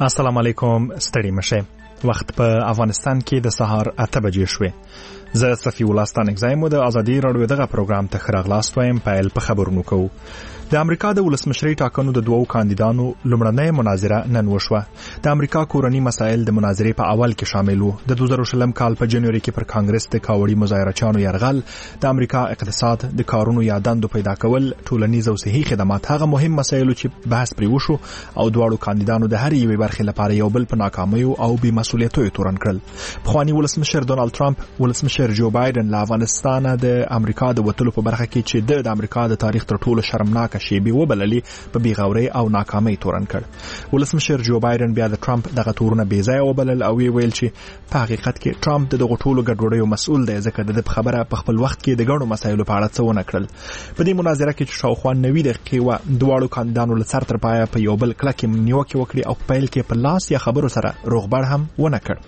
السلام علیکم. ستړي مشه. وخت په افغانستان کې د سهار 8 بجې شوې. زه صفی الله ستانکزایم د ازادي راډیو دغه پروګرام ته خراغلاست وایم. پایل په خبرونو کوو. د امریکا د ولسمشرۍ ټاکنو د دوو کاندیدانو لومړنۍ مناظره نن وشوه. د امریکا کورنی مسایل د مناظرې په اول کې شامل وو. د 2020 کال په جنوري کې پر کانګرس د کاوړي مظاهرچیانو یرغل، د امریکا اقتصاد، د کارونو یا دندو پیدا کول، ټولنیز او صحي خدمات هغه مهم مسایل چې بحث پرې وشو او دواړو کاندیدانو د هر یوې برخې لپاره یو بل په ناکامیو او بې مسؤلیتیو تورن کړل. پخوانی ولسمشر ډونالد ټرمپ ولسمشر جو بایدن له افغانستان د امریکا د وتلو په برخه کې چې د امریکا د تاریخ تر ټولو شرمناک شیبې وبللې په بیغوري او ناکامۍ تورن کړ. ولسمشر جو بایدن بیا د ټرمپ دغه تورونه بې ځایه وبلل او ویل چې په حقیقت کې ټرمپ د دغه ټولو ګډوډیو مسؤل دی ځکه د خبره په خپل وخت کې د ګڼو مسایلو په اړه څه ونه کړل. په دې مناظره کې چې شاوخوا 90 دقیقې و، دواړو کاندیدانو له سر تر پایه په یو بل کلکې نیوکې وکړې او په پیل کې په لاس یا خبرو سره روغبړ هم ونه کړ.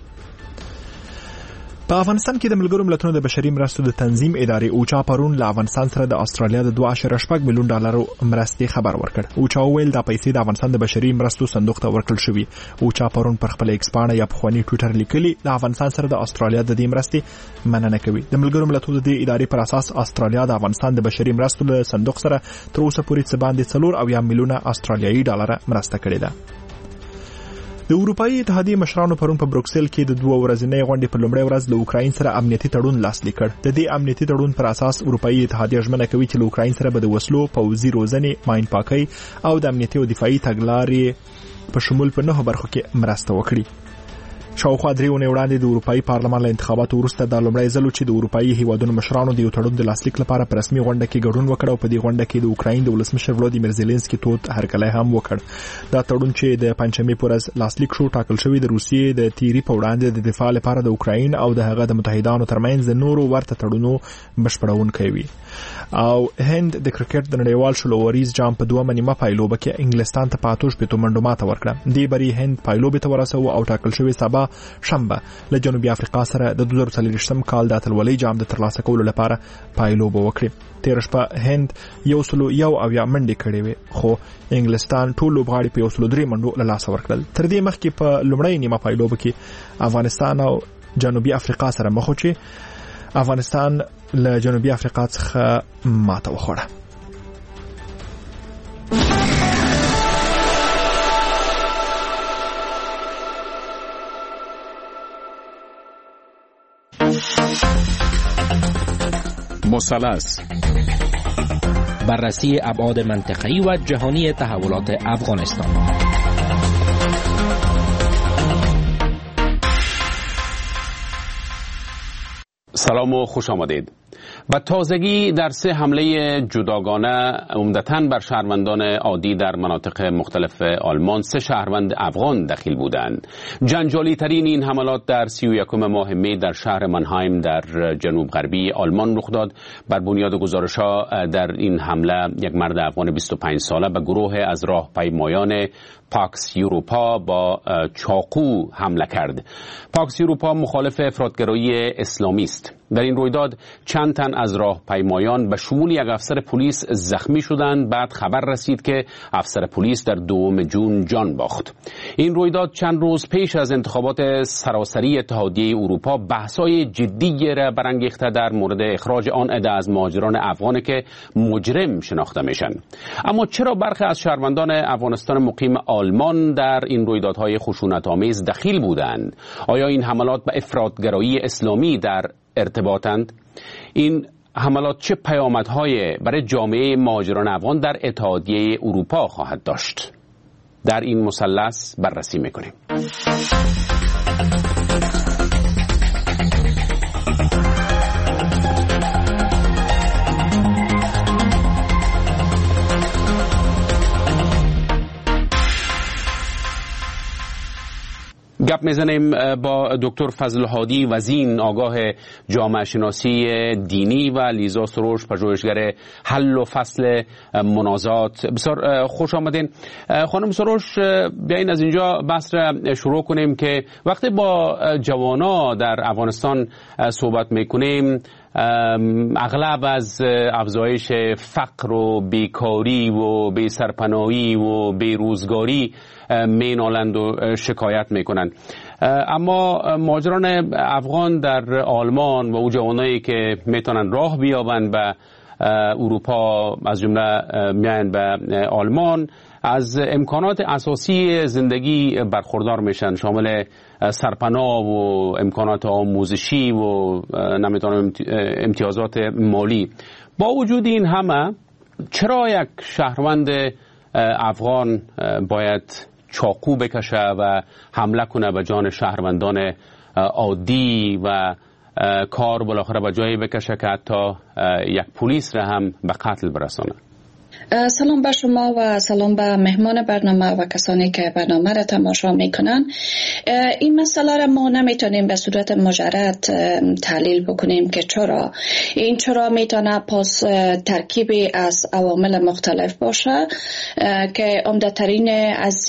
په افغانستان کې د ملګرو ملتونو د بشري مرستو د تنظیم ادارې اوچا پرون له افغانستان سره د استرالیا د 2.8 میلیون ډالرو مرستې خبر ورکړ. اوچا ویل دا پیسې د افغانستان د بشري مرستو صندوق ته ورکړل شوې. اوچا پرون پر خپل ایکس پاڼه یا په خواني ټوئیټر لیکلي د افغانستان سره د استرالیا د دې مرستې مننه کوي. د ملګرو ملتونو د دې ادارې پر اساس استرالیا د افغانستان د بشري مرستو له صندوق سره تر اوسه پورې څه باندې 4 میلیون استرالیایي ډالر مرسته کړې ده. د اروپאי اتحادیې مشرانو پرون په بروکسل کې د 2 ورځنۍ غونډې په لومړۍ ورځ له اوکراین سره امنیتي تړون لاسلیک کړ. د دې امنیتي تړون پر اساس اروپאי اتحادیه ژمنه کوي چې له اوکراین سره به د وسلو، پوځي روزنې، ماین پاکۍ او د امنیتي او دفاعي تګلارې په شمول په 9 برخو کې مرسته وکړي. شاوخوا 3 اونۍ وړاندې د اروپאי پارلمان له انتخاباتو وروسته د لومړی ځل چې د اروپאי هیوادونو مشرانو د یو تړون د لاسلیک لپاره په رسمي غونډه کې ګډون وکړ او په دې غونډه کې د اوکراین د ولسمشر ولادیمیر زيلنسکي تود هرکلی هم وکړ. دا تړون چې د پنځمې پر ورځ لاسلیک شو ټاکل شوی د روسیې د تیری په وړاندې د دفاع لپاره د اوکراین او د هغه د متحدانو ترمنځ د نورو ورته تړونو بشپړونکی وي. او هند د کرکټ د نړیوال شلووریز جام په 2 نیمه پایلوبه کې انګلستان ته 5 منډو ماته ورکړه. دې بری هند پایلوبه ته ورسو او ټاکل شوی سبا شنبه له جنوبي افریقا سره د 2023 کال د اتلولۍ جام د ترلاسه کولو لپاره پایلوبه وکړي. تیر شپه هند 101 منډې کړې وې، خو انګلستان ټول لوبغاړي په 103 منډو له لاسه ورکړل. تر دې مخکې په لومړۍ نیمه پایلوبه کې افغانستان او جنوبي افریقا سره مخ چې افغانستان له جنوبي افریقا څخه ماته وخوړه. مثلث بررسی ابعاد منطقه‌ای و جهانی تحولات افغانستان. سلام و خوش آمدید. با تازگی در 3 حمله جداگانه عمدتاً بر شهروندان عادی در مناطق مختلف آلمان 3 شهروند افغان دخیل بودند. جنجالی ترین این حملات در 31 ماه می در شهر منهایم در جنوب غربی آلمان رخ داد. بر بنیاد گزارش‌ها در این حمله یک مرد افغان 25 ساله به گروه از راهپیمایان پاکس یوروپا با چاقو حمله کرد. پاکس یوروپا مخالف افراطگرایی اسلامی است. در این رویداد چند تن از راهپیمایان به شمول یک افسر پلیس زخمی شدند. بعد خبر رسید که افسر پلیس در 2 جون جان باخت. این رویداد چند روز پیش از انتخابات سراسری اتحادیه اروپا بحث‌های جدی را برانگیخته در مورد اخراج آن عده از مهاجران افغان که مجرم شناخته میشن. اما چرا برخی از شهروندان افغانستان مقیم آلمان در این رویدادهای خشونت‌آمیز دخیل بودند؟ آیا این حملات به افراطگرایی اسلامی در ارتباطند؟ این حملات چه پیامدهای برای جامعه مهاجران افغان در اتحادیه اروپا خواهد داشت؟ در این مثلث بررسی می‌کنیم. گپ میزنیم با دکتر فضل هادی وزین، آگاه جامعه شناسی دینی و لیزا سروش، پژوهشگر حل و فصل منازعات. بسیار خوش آمدین. خانم سروش، بیاین از اینجا بحث را شروع کنیم که وقتی با جوانا در افغانستان صحبت میکنیم اغلب از افزایش فقر و بیکاری و بی‌سرپناهی و بیروزگاری مینالند و شکایت میکنند. اما مهاجران افغان در آلمان و او جوانایی که میتونن راه بیابند به اروپا، از جمله میان به آلمان، از امکانات اساسی زندگی برخوردار میشن، شامل سرپناه و امکانات آموزشی و نمیتونم امتیازات مالی. با وجود این همه چرا یک شهروند افغان باید چاقو بکشه و حمله کنه به جان شهروندان عادی و کار بالاخره به جایی بکشه که حتی یک پلیس را هم به قتل برسانه؟ سلام به شما و سلام به مهمان برنامه و کسانی که برنامه را تماشا میکنن. این مسئله را ما نمیتونیم به صورت مجرد تحلیل بکنیم که چرا میتونه پس ترکیبی از عوامل مختلف باشه که عمده‌ترین از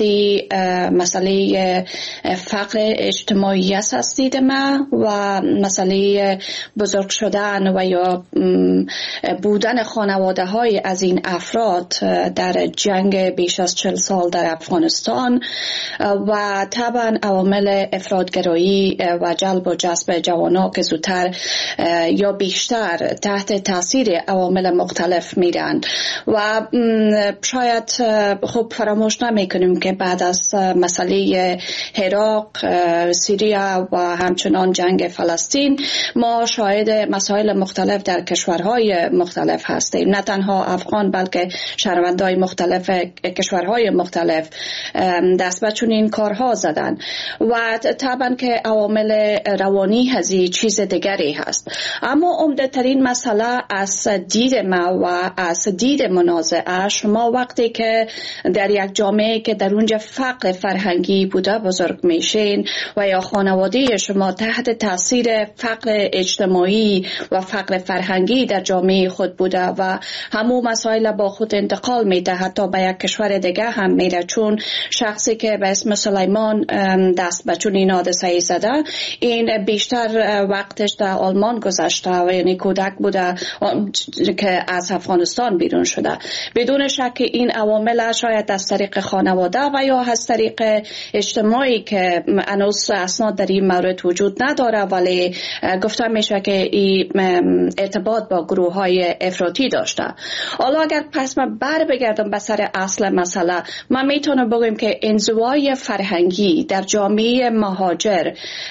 مسئله فقر اجتماعی است از دید ما و مسئله بزرگ شدن و یا بودن خانواده های از این افراد در جنگ بیش از 40 سال در افغانستان و طبعا عوامل افراطگرایی و جلب و جذب جوانان که زودتر یا بیشتر تحت تاثیر عوامل مختلف میرن و شاید خوب فراموش نمیکنیم که بعد از مسئله عراق، سوریه و همچنان جنگ فلسطین ما شاهد مسائل مختلف در کشورهای مختلف هستیم. نه تنها افغان بلکه شهروندان مختلف کشورهای مختلف دست به چنین کارها زدن و طبعا که عوامل روانی هزی چیز دیگری هست. اما عمده‌ترین مسئله از دید ما و از دید منازعه، شما وقتی که در یک جامعه که در اونجا فقر فرهنگی بوده بزرگ میشین و یا خانواده شما تحت تاثیر فقر اجتماعی و فقر فرهنگی در جامعه خود بوده و همو مسائل با خود انتقال میده، حتی به یک کشور دیگه هم میره، چون شخصی که به اسم سلیمان دست به چنین حادثه‌ای زده این بیشتر وقتش در آلمان گذشته و یعنی کودک بوده که از افغانستان بیرون شده. بدون شک این عوامل شاید از طریق خانواده و یا از طریق اجتماعی که هنوز اسناد در این مورد وجود نداره ولی گفته میشه که این ارتباط با گروه های افراطی داشته. حالا اگر پس من بگردم به سر اصل مسئله، من میتونم بگم که انزوای فرهنگی در جامعه مهاجر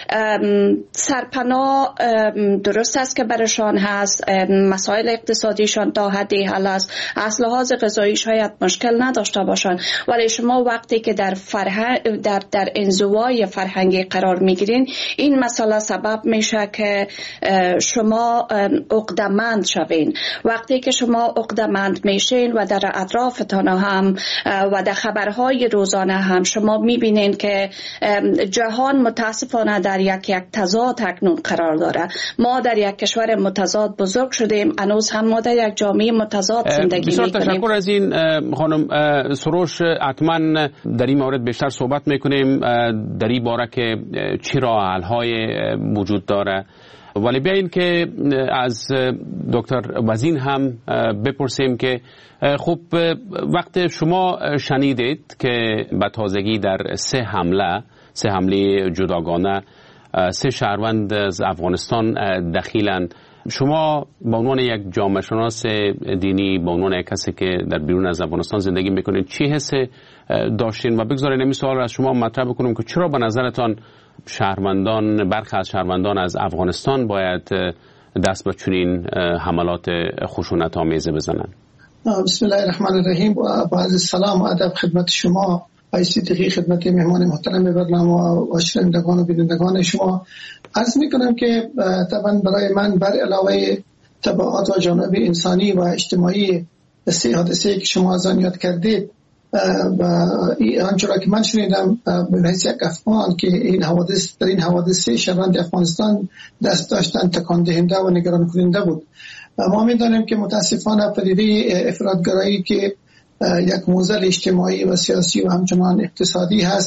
سرپناه درست است که برشان هست، مسائل اقتصادیشان تا حدی حل است، از لحاظ غذایی شاید مشکل نداشته باشند، ولی شما وقتی که در انزوای فرهنگی قرار میگیرین این مسئله سبب میشه که شما عقده‌مند شوین. وقتی که شما عقده‌مند میشین و در اطرافتان هم و در خبرهای روزانه هم شما میبینین که جهان متاسفانه در یک تضاد اکنون قرار داره. ما در یک کشور متضاد بزرگ شدیم، هنوز هم ما در یک جامعه متضاد زندگی میکنیم. بسیار تشکر از این خانم سروش. حتما در این مورد بیشتر صحبت میکنیم در این باره که چی راه حل‌های وجود داره، ولی بیاییم که از دکتر وزین هم بپرسیم که خب وقت شما شنیدید که به تازگی در سه حمله جداگانه 3 شهروند از افغانستان دخیلند، شما به عنوان یک جامعه شناس دینی، به عنوان یک کسی که در بیرون از افغانستان زندگی میکنید، چی حس داشتین؟ و بگذارین این سوال از شما مطرح بکنم که چرا به نظرتان برخی از شهروندان از افغانستان باید دست به چنین حملات خشونت آمیزه بزنن؟ بسم الله الرحمن الرحیم. با عرض سلام و ادب خدمت شما، صدیقی خدمت مهمان محترم برنامه و شنوندگان و بینندگان شما عرض میکنم که طبعا برای من بر علاوه تبعات و جانب انسانی و اجتماعی 3 حادثه که شما از آن یاد کردید و آنچه که من شنیدم به حیث یک افغان که در این حوادث شهروند افغانستان دست داشتن تکان دهنده و نگران کننده بود. ما می‌دانیم که متاسفانه پدیده افراطگرایی که یک معضل اجتماعی و سیاسی و همچنان اقتصادی هست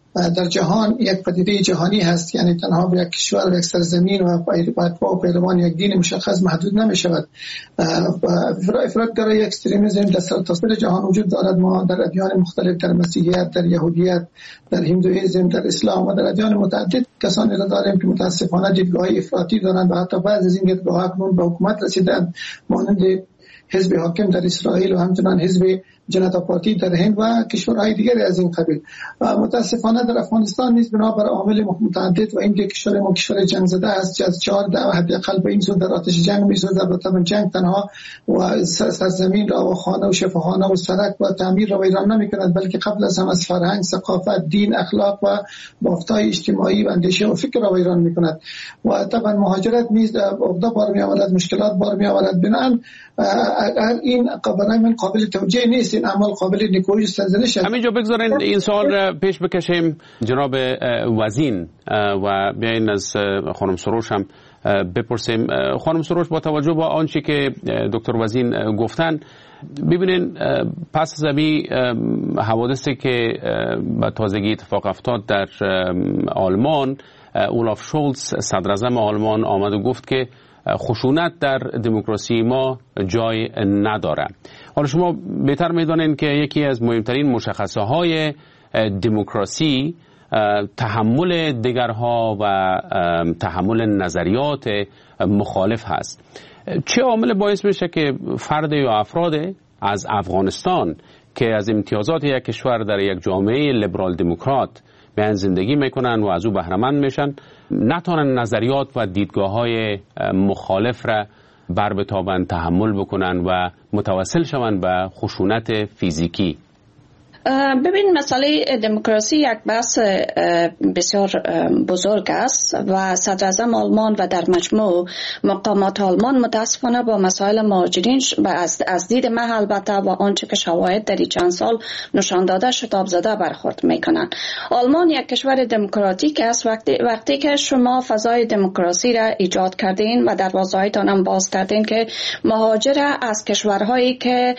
در جهان یک پدیده جهانی هست، یعنی تنها به یک کشور و یک سرزمین و پیروان یک دین مشخص محدود نمی شود. افراطگرایی اکستریمیسم در سرتاسر جهان وجود دارد. ما در ادیان مختلف، در مسیحیت، در یهودیت، در هندوئیسم، در اسلام و در ادیان متعدد کسانی را داریم که متاسفانه دیدگاه افراطی دارند و حتی بعض از این دیدگاه اکنون به حکومت رسیدند، مانند حزب حاکم در اسرائیل و همچنان حزب جنتا پارتی در هند و کشورهای دیگری از این قبیل. و متاسفانه در افغانستان نیز بنابر عوامل متعدد و اینکه کشور ما کشور جنگ زده است، از 14 حداقل به این سو در آتش جنگ می‌سوزد و طبعا جنگ تنها و سرزمین را و خانه و شفاخانه و سرک و تعمیر را ویران نمی‌کند، بلکه قبل از هم از فرهنگ، ثقافت، دین، اخلاق و بافت‌های اجتماعی و اندیشه و فکر را ویران می‌کند. و طبعا مهاجرت نیز عقده بار می‌آورد، مشکلات بار می‌آورد. بنابراین این برای من قابل توجیه نیست، این عمل قابل نیکویی سرزنش است. همینجا بگذارین این سوال پیش بکشیم جناب وزین و بیاین از خانم سروش هم بپرسیم. خانم سروش، با توجه به آنچه که دکتر وزین گفتن، ببینین پس از حوادثی که به تازگی اتفاق افتاد در آلمان، اولاف شولز صدر اعظم آلمان آمد و گفت که خشونت در دموکراسی ما جای نداره. حالا شما بهتر میدانید که یکی از مهمترین مشخصه های دموکراسی تحمل دیگرها و تحمل نظریات مخالف هست. چه عامل باعث میشه که فرد یا افراد از افغانستان که از امتیازات یک کشور در یک جامعه لیبرال دموکرات به زندگی میکنن و از او بهره مند میشن، نتونن نظریات و دیدگاه‌های مخالف را بر بتابند، تحمل بکنن و متوسل شوند به خشونت فیزیکی؟ ببین، مسئله دموکراسی یک بحث بسیار بزرگ است و صدر اعظم آلمان و در مجموع مقامات آلمان متاسفانه با مسائل مهاجرین از دید من البته و آنچه که شواهد در چند سال نشان داده شتاب زده برخورد میکنن. آلمان یک کشور دموکراتیک است. وقتی که شما فضای دموکراسی را ایجاد کردین و دروازه‌هایتان هم باز کردین که مهاجر از کشورهایی که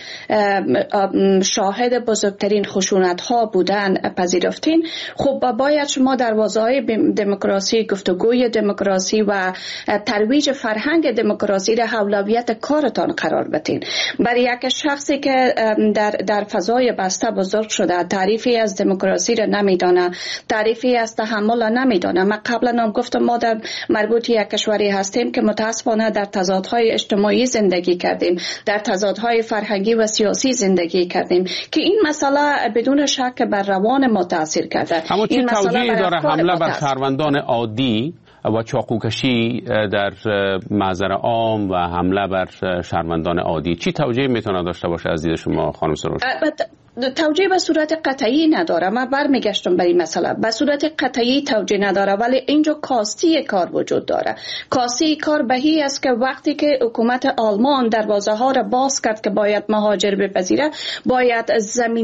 شاهد بزرگترین خشونت ها بودن پذیرفتین، خب باید شما دروازه‌های دموکراسی، گفتگوی دموکراسی و ترویج فرهنگ دموکراسی را اولویت کارتان قرار بدین. برای یک شخصی که در فضای بسته بزرگ شده، تعریفی از دموکراسی را نمیدانه، تعریفی از تحمل را نمیدانه. من قبلا هم گفتم ما در مربوط یک کشوری هستیم که متاسفانه در تضادهای اجتماعی زندگی کردیم، در تضادهای فرهنگی و سیاسی زندگی کردیم که این مسئله بدون شک بر روان ما تاثیر کرده. اما چه توجیهی داره حمله بر شهروندان عادی و چاقوکشی در محضر عام و حمله بر شهروندان عادی؟ چی توجیه میتونه داشته باشه از دید شما خانم سروش؟ توجیه به صورت قطعی نداره. من برمیگشتم برای مسئله. به صورت قطعی توجیه نداره، ولی اینجا کاستی کار وجود داره. کاستی کار بهی است که وقتی که حکومت آلمان دروازه ها را باز کرد که باید مهاجر بپذیره، باید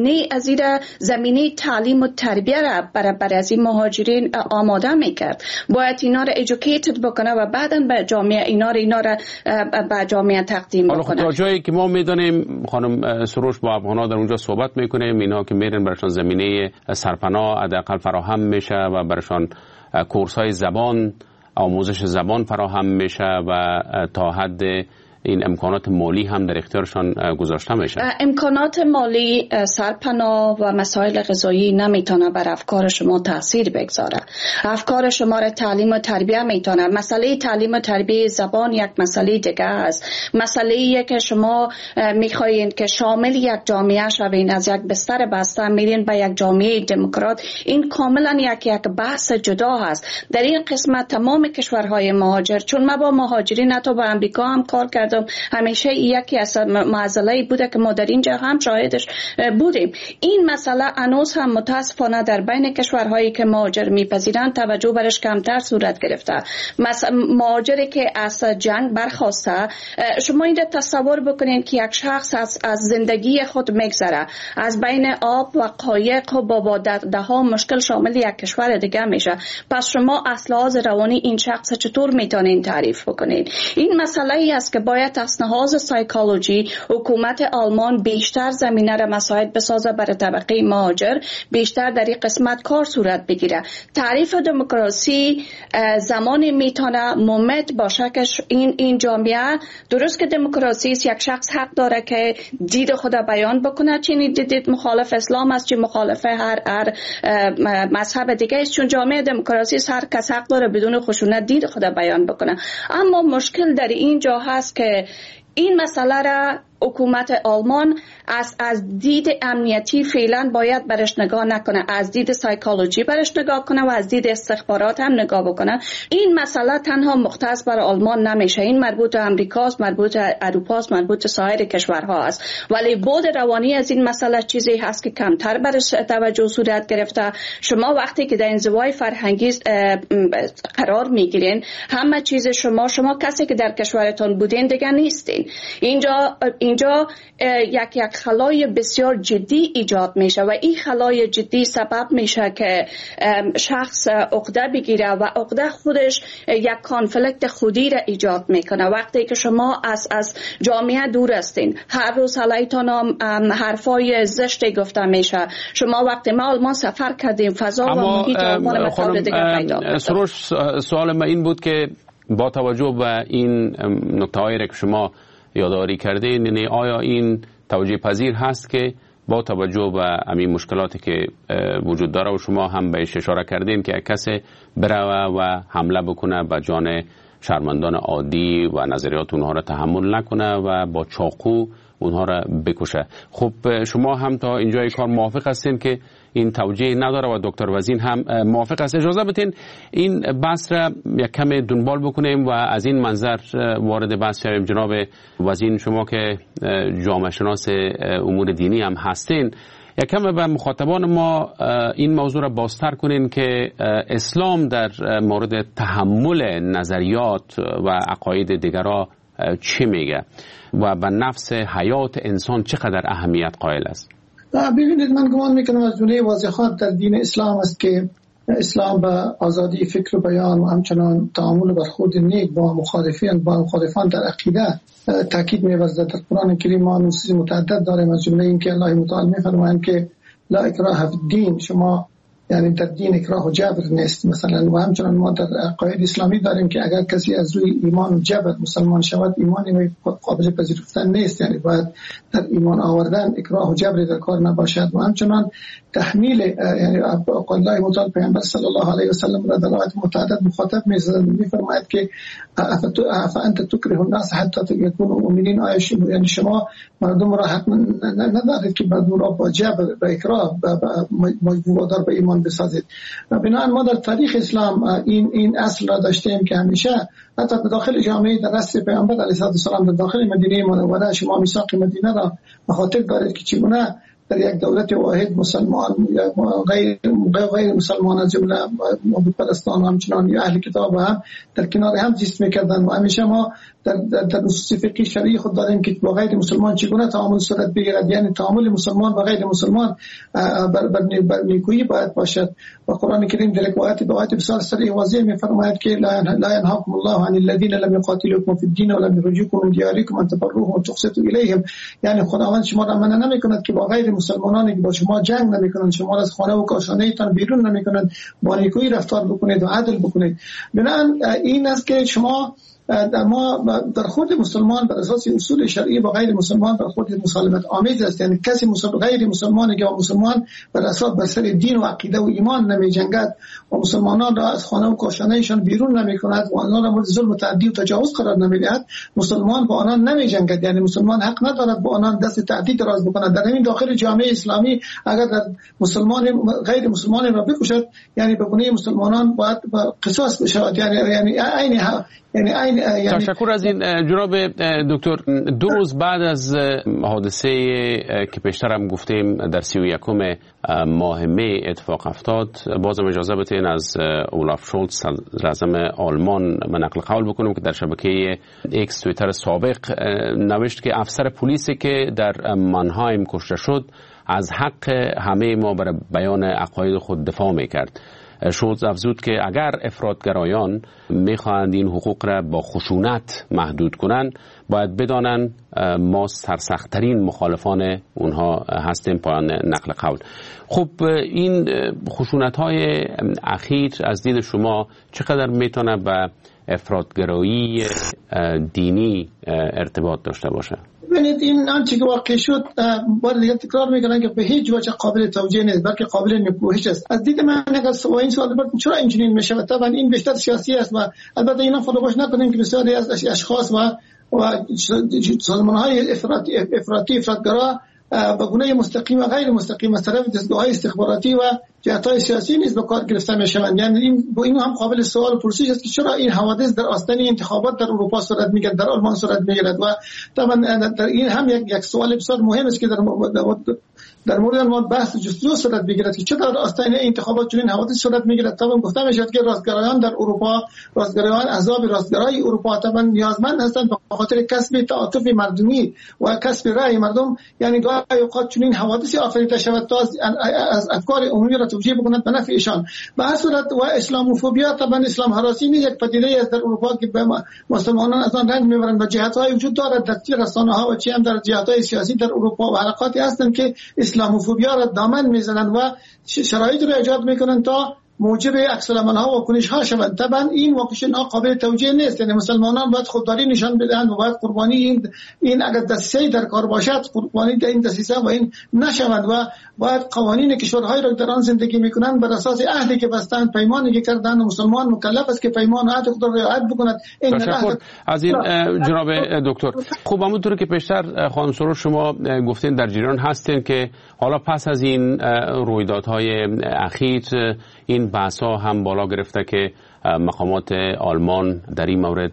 زمینه تعلیم و تربیه را برای از این مهاجرین آماده میکرد. باید اینا را ایژوکیتد بکنه و بعداً به جامعه اینا را به جامعه تقدیم بکنه. حالا جایی که ما میدونیم خانم سروش با افغانا در اونجا صحبت میکنیم، اینها که میرن برشان زمینه سرپناه حداقل فراهم میشه و برشان کورس های زبان، آموزش زبان فراهم میشه و تا حد این امکانات مالی هم در اختیارشان گذاشته میشه. امکانات مالی، سرپناه و مسائل غذایی نمیتونه بر افکار شما تاثیر بگذاره. افکار شما را تعلیم و تربیه میتونه. مسئله تعلیم و تربیه زبان یک مسئله دیگه است. مسئله که شما میخواین که شامل یک جامعه شوین، از یک بستر بسته میرین به یک جامعه دموکرات، این کاملا یک بحث جدا هست. در این قسمت تمام کشورهای مهاجر، چون ما با مهاجرین حتی با امریکا هم کار کردم، همیشه یکی از معضله‌ای بوده که ما در اینجا هم شاهدش بودیم. این مسئله هنوز هم متاسفانه در بین کشورهایی که مهاجر میپذیرند توجه برش کمتر صورت گرفته. مهاجری که از جنگ برخواسته، شما این تصور بکنید که یک شخص از زندگی خود میگذره، از بین آب و قایق و با ده ها مشکل شامل یک کشور دیگه میشه. پس شما از لحاظ روانی این شخص چطور میتونین تعریف بکنید؟ این مسئله ای است که باید از لحاظ سایکولوژی حکومت آلمان بیشتر زمینه را مساعد بسازه برای طبقه مهاجر، بیشتر در این قسمت کار صورت بگیره. تعریف دموکراسی زمانی میتونه ممت باشه که این جامعه، درست که دموکراسی است، یک شخص حق داره که دید خود بیان بکنه، چی دید مخالف اسلام است، چی مخالف هر مذهب دیگه است. چون جامعه دموکراسی است، هر کس حق داره بدون خشونت دید خود بیان بکنه. اما مشکل در این جا هست که این مسئله را حکومت آلمان از دید امنیتی فعلا باید برش نگاه نکنه، از دید سایکولوژی برش نگاه کنه و از دید استخبارات هم نگاه بکنه. این مسئله تنها مختص بر آلمان نمیشه، این مربوط به امریکاست، مربوط به اروپاست، مربوط به سایر کشورها است. ولی بود روانی از این مسئله چیزی هست که کمتر برش توجه صورت گرفته. شما وقتی که در انزوای فرهنگی قرار میگیرین، همه چیز شما کسی که در کشورتون بودین دیگه نیستین. اینجا یک خلای بسیار جدی ایجاد میشه و این خلای جدی سبب میشه که شخص عقده بگیره و عقده خودش یک کانفلیکت خودی را ایجاد میکنه. وقتی که شما از جامعه دور هستین، هر روز علیتان حرفای زشتی گفته میشه. شما وقتی ما آلمان سفر کردیم، فضا و محیط آلمان به طور دیگه پیدا کرد. سروش، سوال من این بود که با توجه به این نکته‌هایی که شما یادآوری کردین، یعنی آیا این توجیه پذیر هست که با توجه به همین مشکلاتی که وجود داره و شما هم بهش اشاره کردین که کسی بره و حمله بکنه به جان شهروندان عادی و نظریات اونها را تحمل نکنه و با چاقو اونها را بکشه؟ خب شما هم تا اینجای کار موافق هستین که این توجیه نداره و دکتر وزین هم موافق است. اجازه بدین این بحث را یک کم دنبال بکنیم و از این منظر وارد بحث شویم. جناب وزین، شما که جامعه شناس امور دینی هم هستین، یک کم به مخاطبان ما این موضوع را بازتر کنین که اسلام در مورد تحمل نظریات و عقاید دیگرها چی میگه و به نفس حیات انسان چقدر اهمیت قائل است؟ ببینید، من گمان میکنم از جمله واضحات در دین اسلام است که اسلام به آزادی فکر و بیان و همچنان تعامل برخورد نیک با مخالفان در عقیده تاکید می‌ورزد. در قرآن کریم ما نصوص متعدد داریم، از جمله این که الله متعال می‌فرماید که لا اکراه فی الدین، شما یعنی در دین اکراه و جبر نیست مثلا. و همچنان ما در عقاید اسلامی داریم که اگر کسی از روی ایمان و جبر مسلمان شود، ایمانی قابل پذیرفتن نیست، یعنی باید در ایمان آوردن اکراه و جبر در کار نباشد. و همچنان تحمیل، یعنی الله متعال پیامبر صلی الله علیه و سلم را در آیات متعدد مخاطب می‌فرماید که فانت تکره الناس حتی یکونوا مؤمنین، یعنی شما مردم را حق ندارید که مردم را با جبر و اکراه مجبور به ایمان بسازید. و بنابراین ما در تاریخ اسلام این اصل را داشتیم که همیشه حتی در داخل جامعه در عصر پیامبر علیه السلام در داخل مدینه منوره شما میثاق مدینه را به خاطر دارید که چگونه در یک دولت واحد مسلمان یا غیر مسلمان از جمله بودپرستان و همچنان یا اهل کتاب هم در کنار هم زیست میکردن. و همیشه ما در نصوص فقهی شرعی خود داریم که با غیر مسلمان چگونه تعامل صورت بگیرد، یعنی تعامل مسلمان با غیر مسلمان بر نیکویی باید باشد. و قرآن کریم در آیات بسیار صریح واضح می‌فرماید که لا ينهاكم الله عن الذين لم يقاتلوكم في الدين ولم يخرجوكم من دياركم ان تبروهم وتقسطوا اليهم، یعنی خداوند شما را منع نمی‌کند که با غیر مسلمانانی که با شما جنگ نمی‌کنند، شما از خانه و کاشانه‌تان بیرون نمی‌کنند، با نیکویی رفتار بکنید و عدل بکنید. بنابراین این است که شما ما در خود مسلمان بر اساس اصول شرعی با غیر مسلمان در خود مسالمت آمیز است، یعنی کسی غیر مسلمانی که مسلمان بر اساس بر سر دین و عقیده و ایمان نمی جنگد و مسلمانان را از خانه و کاشانه‌شان بیرون نمی کند و آنها را مورد ظلم و تعدی و تجاوز قرار نمی دهد، مسلمان با آنان نمی جنگد، یعنی مسلمان حق ندارد با آنان دست تعدی دراز بکند. در این داخل جامعه اسلامی اگر در مسلمان غیر مسلمان را بکشد، یعنی به گونه مسلمانان باید قصاص بشود، یعنی تشکر از این جناب دکتر. 2 روز بعد از حادثه که پیشترم گفتیم در 31 ماه می اتفاق افتاد، بازم اجازه بدین از اولاف شولتز صدر اعظم آلمان من نقل قول بکنم که در شبکه ایکس توییتر سابق نوشت که افسر پلیسی که در مانهایم کشته شد از حق همه ما برای بیان عقاید خود دفاع میکرد. شولز افزود که اگر افراطگرایان میخواهند این حقوق را با خشونت محدود کنند باید بدانند ما سرسخت‌ترین مخالفان اونها هستیم. پایان نقل قول. خب این خشونت‌های اخیر از دید شما چقدر میتونه به افراطگرایی دینی ارتباط داشته باشه؟ ببینید این آنچه که واقع شد بار دیگه تکرار میکنن که به هیچ وجه قابل توجیه نیست، بلکه قابل نپوهش است. از دید من اگر این سوال بپرسیم چرا اینجوری میشه، و طبعا این بیشتر سیاسی است و البته اینا فراموش نکنیم که بسیاری از اشخاص و سازمان‌های افراطگرا به گونه مستقیم و غیر مستقیم از طرف دستگاه‌های استخباراتی و جهات‌های سیاسی نیز به کار گرفته میشوند. یعنی این هم قابل سوال و پرسش است که چرا این حوادث در آستانه انتخابات در اروپا صورت میگیرد، در آلمان صورت میگیرد. و طبعا در این هم یک سوال بسیار مهم است که در مورد ما بحث جستجو صورت میگیرد که چرا در آستانه انتخابات چنین حوادث صورت میگیرد. طبعا گفته میشد که راستگرایان در اروپا، راستگرایان احزاب راستگرای اروپا طبعا نیازمند هستند به خاطر کسب تعاطف مردمی و کسب رأی مردم، یعنی گاهی اوقات چنین حوادثی آفریده شود تا از افکار عمومی را توجیه بکند به نفع ایشان. به هر صورت و اسلاموفوبیا طبعا اسلام هراسی نیز یک پدیده است در اروپا که به مسلمانان از آن رنج میبرند و جهت‌های وجود دارد در رسانه‌ها و چه هم در جهت‌های سیاسی در اروپا و حرکاتی هستند که اسلاموفوبیا را دامن میزنند و شرایط را ایجاد میکنند تا موجب عکس العمل‌ها و کنش‌ها شوند. طبعا این واقعا قابل توجیه نیست. یعنی مسلمانان باید خودداری نشان بدهند و باید قربانی این اگر دسیسه در کار باشد قربانی این دسیسه و این نشوند و باید قوانین کشورهایی را در آن زندگی میکنند بر اساس عهدی که بستند، پیمانی که کردند. مسلمان مکلف است که پیمان و عهد خود را رعایت بکند. تشکر از این جناب دکتر. خب همونطور که پیشتر خانم سروش شما گفتین در جریان هستین که حالا پس از این رویدادهای اخیر این بحث‌ها هم بالا گرفته که مقامات آلمان در این مورد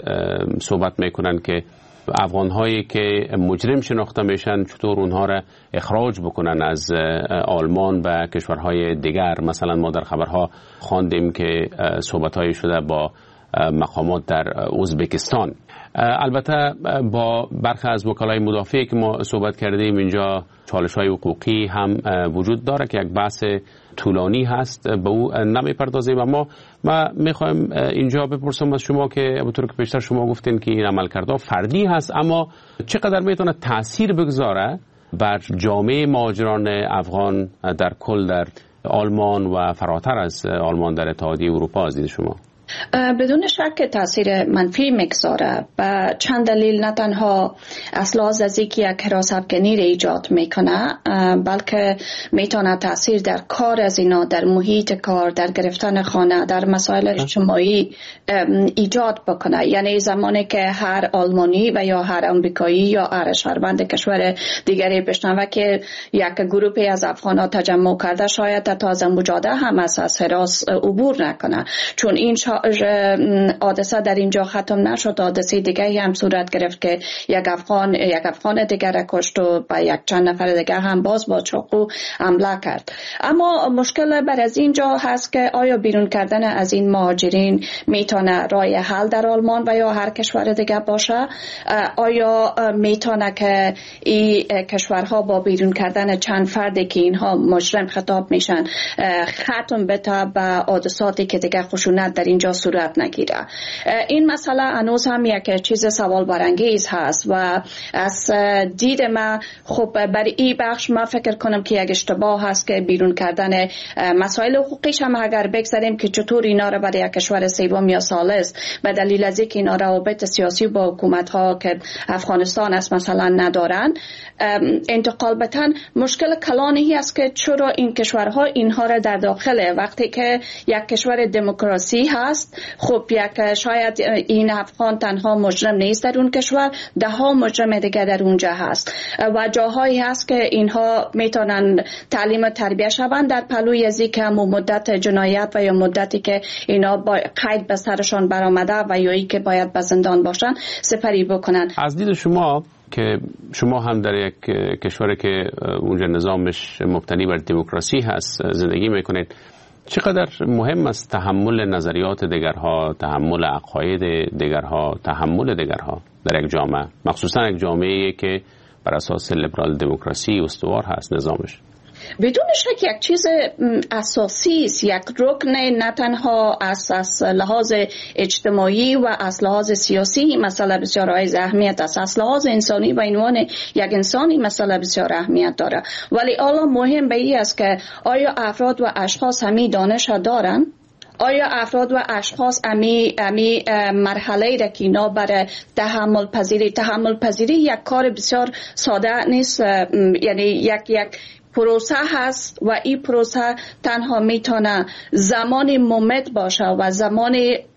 صحبت میکنن که افغان‌هایی که مجرم شناخته میشن چطور اونها را اخراج بکنن از آلمان و کشورهای دیگر. مثلا ما در خبرها خواندیم که صحبت‌هایی شده با مقامات در ازبکستان. البته با برخی از وکلای مدافعی که ما صحبت کردیم اینجا چالش‌های حقوقی هم وجود داره که یک بحث طولانی هست، به او نمیپردازیم. اما ما میخوایم اینجا بپرسم از شما که همونطور که پیشتر شما گفتین که این عملکردها فردی هست، اما چقدر میتونه تأثیر بگذاره بر جامعه مهاجران افغان در کل در آلمان و فراتر از آلمان در اتحادیه اروپا از دید شما؟ بدون شک تاثیر منفی میگذاره و چند دلیل. نه تنها اصلا از اینکه یک حراست‌افکنی را ایجاد میکنه، بلکه میتونه تاثیر در کار از اینا، در محیط کار، در گرفتن خانه، در مسائل اجتماعی ایجاد بکنه. یعنی زمانی که هر آلمانی و یا هر امریکایی یا هر شهروند کشور دیگری بشنوه که یک گروهی از افغان‌ها تجمع کرده، شاید تا از مجاده هم از حراس عبور نکنه، چون این حادثه در اینجا ختم نشد. حادثه دیگه هم صورت گرفت که یک افغان دیگر را کشت و با یک چند نفر دیگر هم باز با چاقو حمله کرد. اما مشکل بر از اینجا هست که آیا بیرون کردن از این مهاجرین میتونه راه حل در آلمان و یا هر کشور دیگه باشه؟ آیا میتونه که این کشورها با بیرون کردن چند فردی که اینها مجرم خطاب میشن ختم بده به حادثاتی که دیگه خشونت در اینجا صورت نگیره؟ این مسئله هنوز هم یک چیز سوال برانگیز هست و از دید من خب برای این بخش من فکر کنم که یک اشتباه هست که بیرون کردن مسائل حقوقیش هم اگر بگذاریم که چطور اینا را برای یک کشور سوم یا ثالث به دلیل از اینکه اینا روابط سیاسی با حکومت ها که افغانستان است مثلا ندارن انتقال بدن، مشکل کلانی است که چرا این کشورها اینها را در داخل وقتی که یک کشور دموکراسی هست، خب یک شاید این افغان تنها مجرم نیست در اون کشور، ده ها مجرم دیگه در اونجا هست و جاهایی هست که اینها میتونن تعلیم و تربیه شوند در پلوی از اینکه مدت جنایت و یا مدتی که اینا با قید به سرشان برآمده و یا ای که باید به زندان باشن سپری بکنن. از دید شما که شما هم در یک کشوری که اونجا نظامش مبتنی بر دموکراسی هست زندگی میکنید، چقدر مهم است تحمل نظریات دیگرها، تحمل عقاید دیگرها، تحمل دیگرها در یک جامعه، مخصوصا یک جامعه‌ای که بر اساس لیبرال دموکراسی استوار هست نظامش؟ بدون شک یک چیز اساسی است، یک رکن نه تنها از لحاظ اجتماعی و از لحاظ سیاسی مسئله بسیار عایز اهمیت است، از لحاظ انسانی و عنوان یک انسانی مسئله بسیار اهمیت داره. ولی حالا مهم به این است که آیا افراد و اشخاص همین دانش دارن؟ آیا افراد و اشخاص امی مرحله را که اینا برای تحمل پذیری یک کار بسیار ساده نیست، یعنی یک پروسه هست و این پروسه تنها میتونه زمان ممت باشه و زمان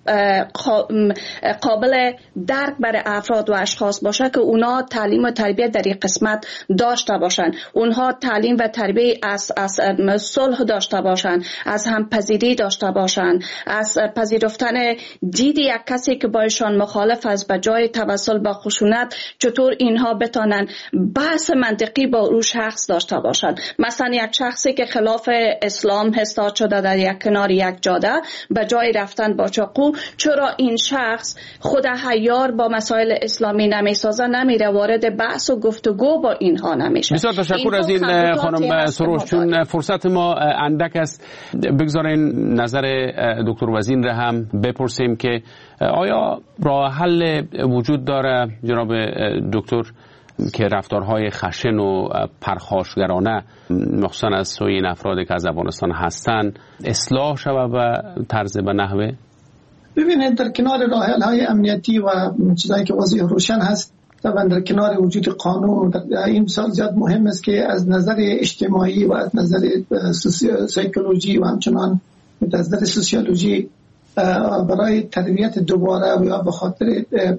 قابل درک برای افراد و اشخاص باشه که اونا تعلیم و تربیت در این قسمت داشته باشن، اونها تعلیم و تربیت از صلح داشته باشن، از همپذیری داشته باشن، از پذیرفتن دید یک کسی که با ایشان مخالف است به جای توسل به خشونت چطور اینها بتانن بحث منطقی با او شخص داشته باشن. مثلا یک شخصی که خلاف اسلام حساب شده در یک کنار یک جاده، به جای رفتن با چاقو چرا این شخص خود عیار با مسائل اسلامی نمیسازه، نمیره وارد بحث و گفتگو با اینها نمیشه. بسیار تشکر از این خانم سروش. چون فرصت ما اندک است، بگذارین نظر دکتر وزین را هم بپرسیم که آیا راه حل وجود داره جناب دکتر که رفتارهای خشن و پرخاشگرانه مخصوصا از سوی این افرادی که از افغانستان هستند اصلاح شود و طرز به نحوه؟ ببینید در کنار راه حل‌های امنیتی و چیزایی که واضح روشن هست، طبعا در کنار وجود قانون در این مثال زیاد مهم است که از نظر اجتماعی و از نظر سایکولوژی و همچنان از نظر سوسیولوژی برای تربیت دوباره یا به خاطر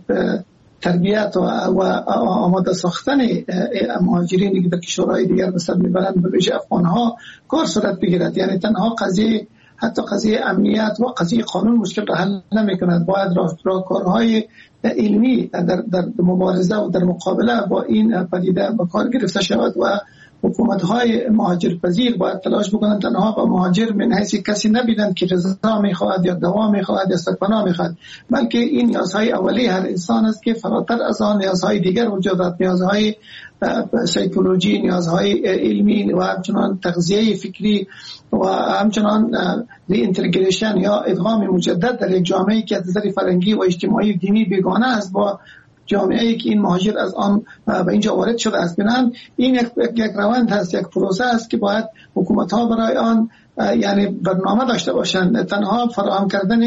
تربیت و آماده ساختن مهاجرینی که در کشورهای دیگر به سر میبرند به ویژه افغانها کار صورت بگیرد. یعنی تنها حتی قضیه امنیت و قضیه قانون مشکل را حل نمی کند، باید راهکارهای علمی در مبارزه و در مقابله با این پدیده به کار گرفته شود و حکومت‌های مهاجرپذیر باید تلاش بکنند تنها با مهاجر من حیث کسی نبینند که رضا می‌خواهد یا دوا می‌خواهد یا سرپناه می‌خواهد، بلکه این نیازهای اولیه هر انسان است که فراتر از آن نیازهای دیگر وجود دارد، نیازهای سایکولوژی، نیازهای علمی و همچنان تغذیه فکری و همچنان ری‌انتگریشن یا ادغام مجدد در یک جامعه‌ای که از نظر فرهنگی و اجتماعی و دینی بیگانه است با جامعه‌ای که این مهاجر از آن به اینجا وارد شده است. بنابراین این یک روند هست، یک پروسه است که باید حکومت‌ها برای آن یعنی برنامه داشته باشند. تنها فراهم کردن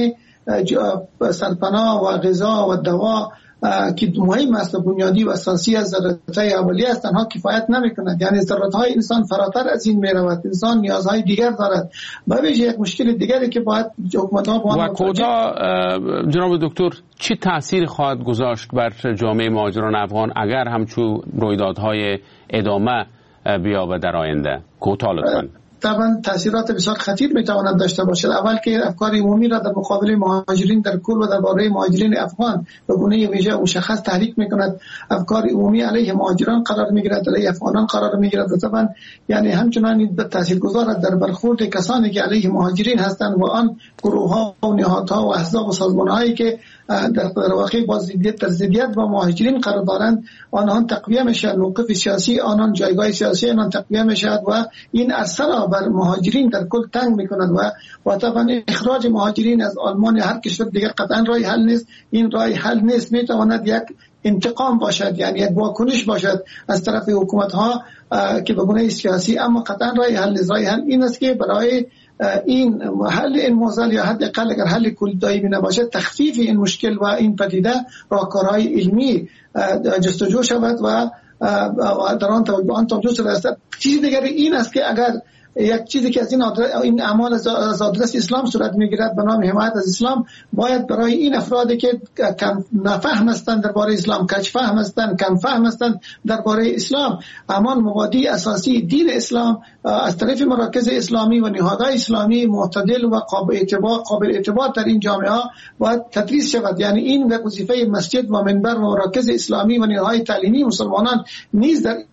سرپناه و غذا و دوا که مهم است و بنیادی و اساسی از ضرورت‌های اولیه است تنها کفایت نمی‌کند. یعنی ضرورت‌های انسان فراتر از این می‌رود، انسان نیازهای دیگر دارد. به ویژه یک مشکل دیگری که باید حکومت‌ها با آن کجا جناب دکتر چه تأثیر خواهد گذاشت بر جامعه مهاجران افغان اگر همچون رویدادهای ادامه بیابه در آینده؟ کوتاه لطفاً. طبعا تاثیرات بسیار خطیر میتواند داشته باشد. اول که افکار عمومی را در مقابل مهاجرین در کل و درباره مهاجرین افغان به گونه ویژه و مشخص تحریک میکند. افکار عمومی علیه مهاجران قرار میگیرد، علیه افغانان قرار میگیرد و طبعا یعنی همچنان به تاثیرگذار در برخورد کسانی که علیه مهاجرین هستند و آن گروه ها و نهادها و احزاب و سازمان هایی که در واقع با ضدیت با مهاجرین قرار دارند آنها تقویه میشد، موقف سیاسی آنان، جایگاه سیاسی آنان تقویه میشد و این اثر بر مهاجرین در کل تنگ میکند و طبعا اخراج مهاجرین از آلمان یا هر کشور دیگر قطعا راه حل نیست. این راه حل نیست، میتواند یک انتقام باشد، یعنی یک واکنش باشد از طرف حکومت ها که به گونه سیاسی، اما قطعا راه حل نیست. راه حل این است که برای این حل این موضوع یا حداقل اگر حل کلی دائمی نباشد تخفیف این مشکل و این پدیده راهکارهای علمی جستجو شود و در آن توجه شده است. چیز دیگری این است که اگر یک چیزی که از این اعمال از آدرس اسلام صورت میگیرد به نام حمایت از اسلام، باید برای این افرادی که کم نفهم هستند درباره اسلام، کج فهم هستند، کم فهم هستند درباره اسلام، امان مبادی اساسی دین اسلام از طرف مراکز اسلامی و نهادهای اسلامی معتدل و قابل اعتبار در این جامعه ها باید تدریس شود. یعنی این وظیفه مسجد و منبر و مراکز اسلامی و نهادهای تعلیمی مسلمانان نیز در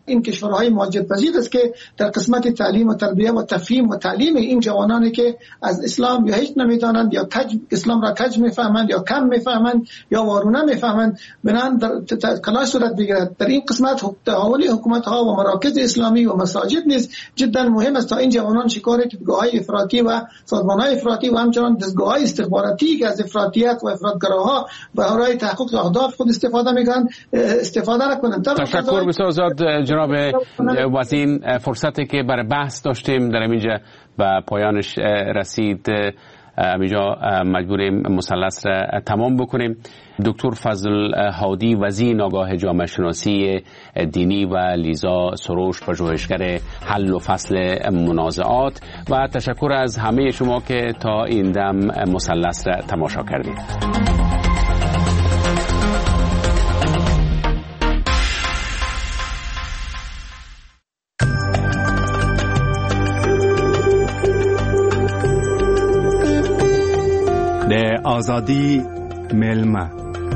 این کشورهای مواجهت پذیر است که در قسمت تعلیم و تربیه و تفهیم و تعلیم این جوانانی که از اسلام یا هیچ نمیدانند یا اسلام را کج میفهمند یا کم میفهمند یا وارونه میفهمند بنان در کلاس صورت بگیرد. در این قسمت تحول حکومت ها و مراکز اسلامی و مساجد نیز جدا مهم است تا این جوانان شکار دیدگاه‌های افراطی و سازمان‌های افراطی و همچنان دستگاه‌های استخباراتی که از افراطیت و افراطگراها برای تحقق اهداف خود استفاده می‌کنند استفاده نکنند. تشکر بسیار زیاد جناب وزین. فرصتی که برای بحث داشتیم در اینجا به پایانش رسید. اینجا مجبوریم مثلث را تمام بکنیم. دکتر فضل هادی وزین آگاه جامعه شناسی دینی و لیزا سروش پژوهشگر حل و فصل منازعات و تشکر از همه شما که تا این دم مثلث را تماشا کردید. د آزادی میلمه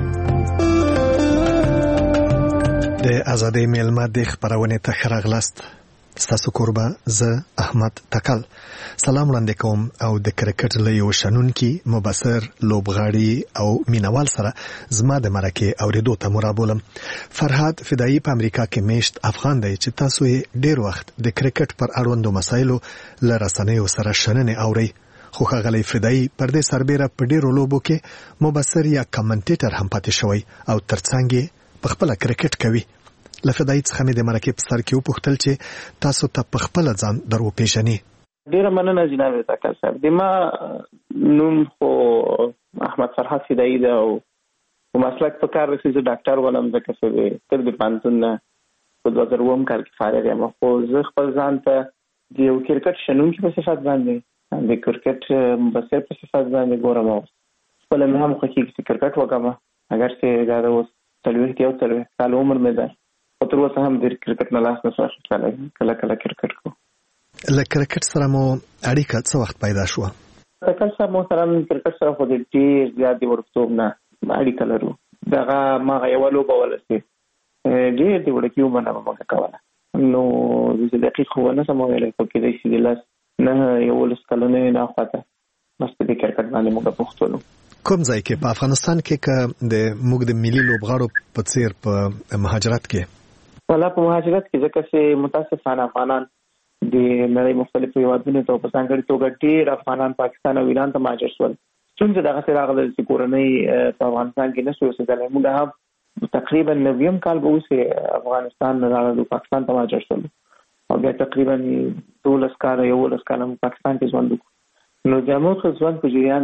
د ازادۍ میلمه د خبرونه ته راغلاست. ستاسو کوربه زه احمد تکل سلام وړاندې کوم او د کرکټ له یو شنونکي مبصر لوبغاړي او مینوال سره زما د مرکه اوریدو ته مرابولم. فرهاد فدایی په امریکا کې میشت افغان دی چې تاسو یې ډیر وخت د کرکټ پر اړوندو مسایلو له رسنیو سره شننې اوري. خو ښاغلی فدایی پر دې سربېره په ډېرو لوبو کې مبصر یا کمنټیټر هم پاتې شوی او ترڅنګ یې په خپله کرکټ کوي. له فدایی څخه مې د مرکې په سر کې وپوښتل چې تاسو ته په خپله ځان در وپېژنې. ډېره مننه جناب تکل صاحب. د ما نوم خو احمد فرهاد فدایی ده او مسلک په کار رسي. زه ډاکټر ولم ځکه چې تر د پوهنتون نه په 2009 کال کې فارغ یم. خو زه خپل ځان ته د یو کرکټ شنونکي په صفت باندې د کرکټ مبصر په صفت باندې ګورم. خپله مې هم خوښېږي چې کرکټ وکړم اگر چې دا د اوس 40 کال عمر مې ده خو تر اوسه هم د کرکټ نه لاس نه اخیستلی. کله کله کرکټ کوم. له کرکټ سره مو اړیکه څه وخت پیدا شوه؟ تکل صاحب مو سره کرکټ سره خو ډېر زیات د وړکتوب نه اړیکه لرو. دغه ما یوه لوبه ولسې ډېر د وړکي عمر نه به موږ کوله. نو زه دقیق خو نه شم ویلی خو کېدای شي د لاس نه 11 کلونې نه خواته بس په دې کرکټ باندې موږ پوښتنو. کوم ځای کې په افغانستان کې که د موږ د ملي لوبغاړو په څیر په مهاجرت کې؟ ولا په مهاجرت کې ځکه چې متاسفانه افغانان د نړۍ مختلفو هیوادونو ته په ځانګړې توګه ډېر افغانان پاکستان او ایران ته مهاجر شول. ستونزې دغسې راغله چې کورنۍ په افغانستان کې نه شو اوسېدلی. موږ هم تقریبا 90 کال به اوسې افغانستان نه راغلو پاکستان ته مهاجر شولو او بیا تقریبا 12 کاله 11 کاله پاکستان کې ژوند وکړو. نو د هماغه ژوند په جریان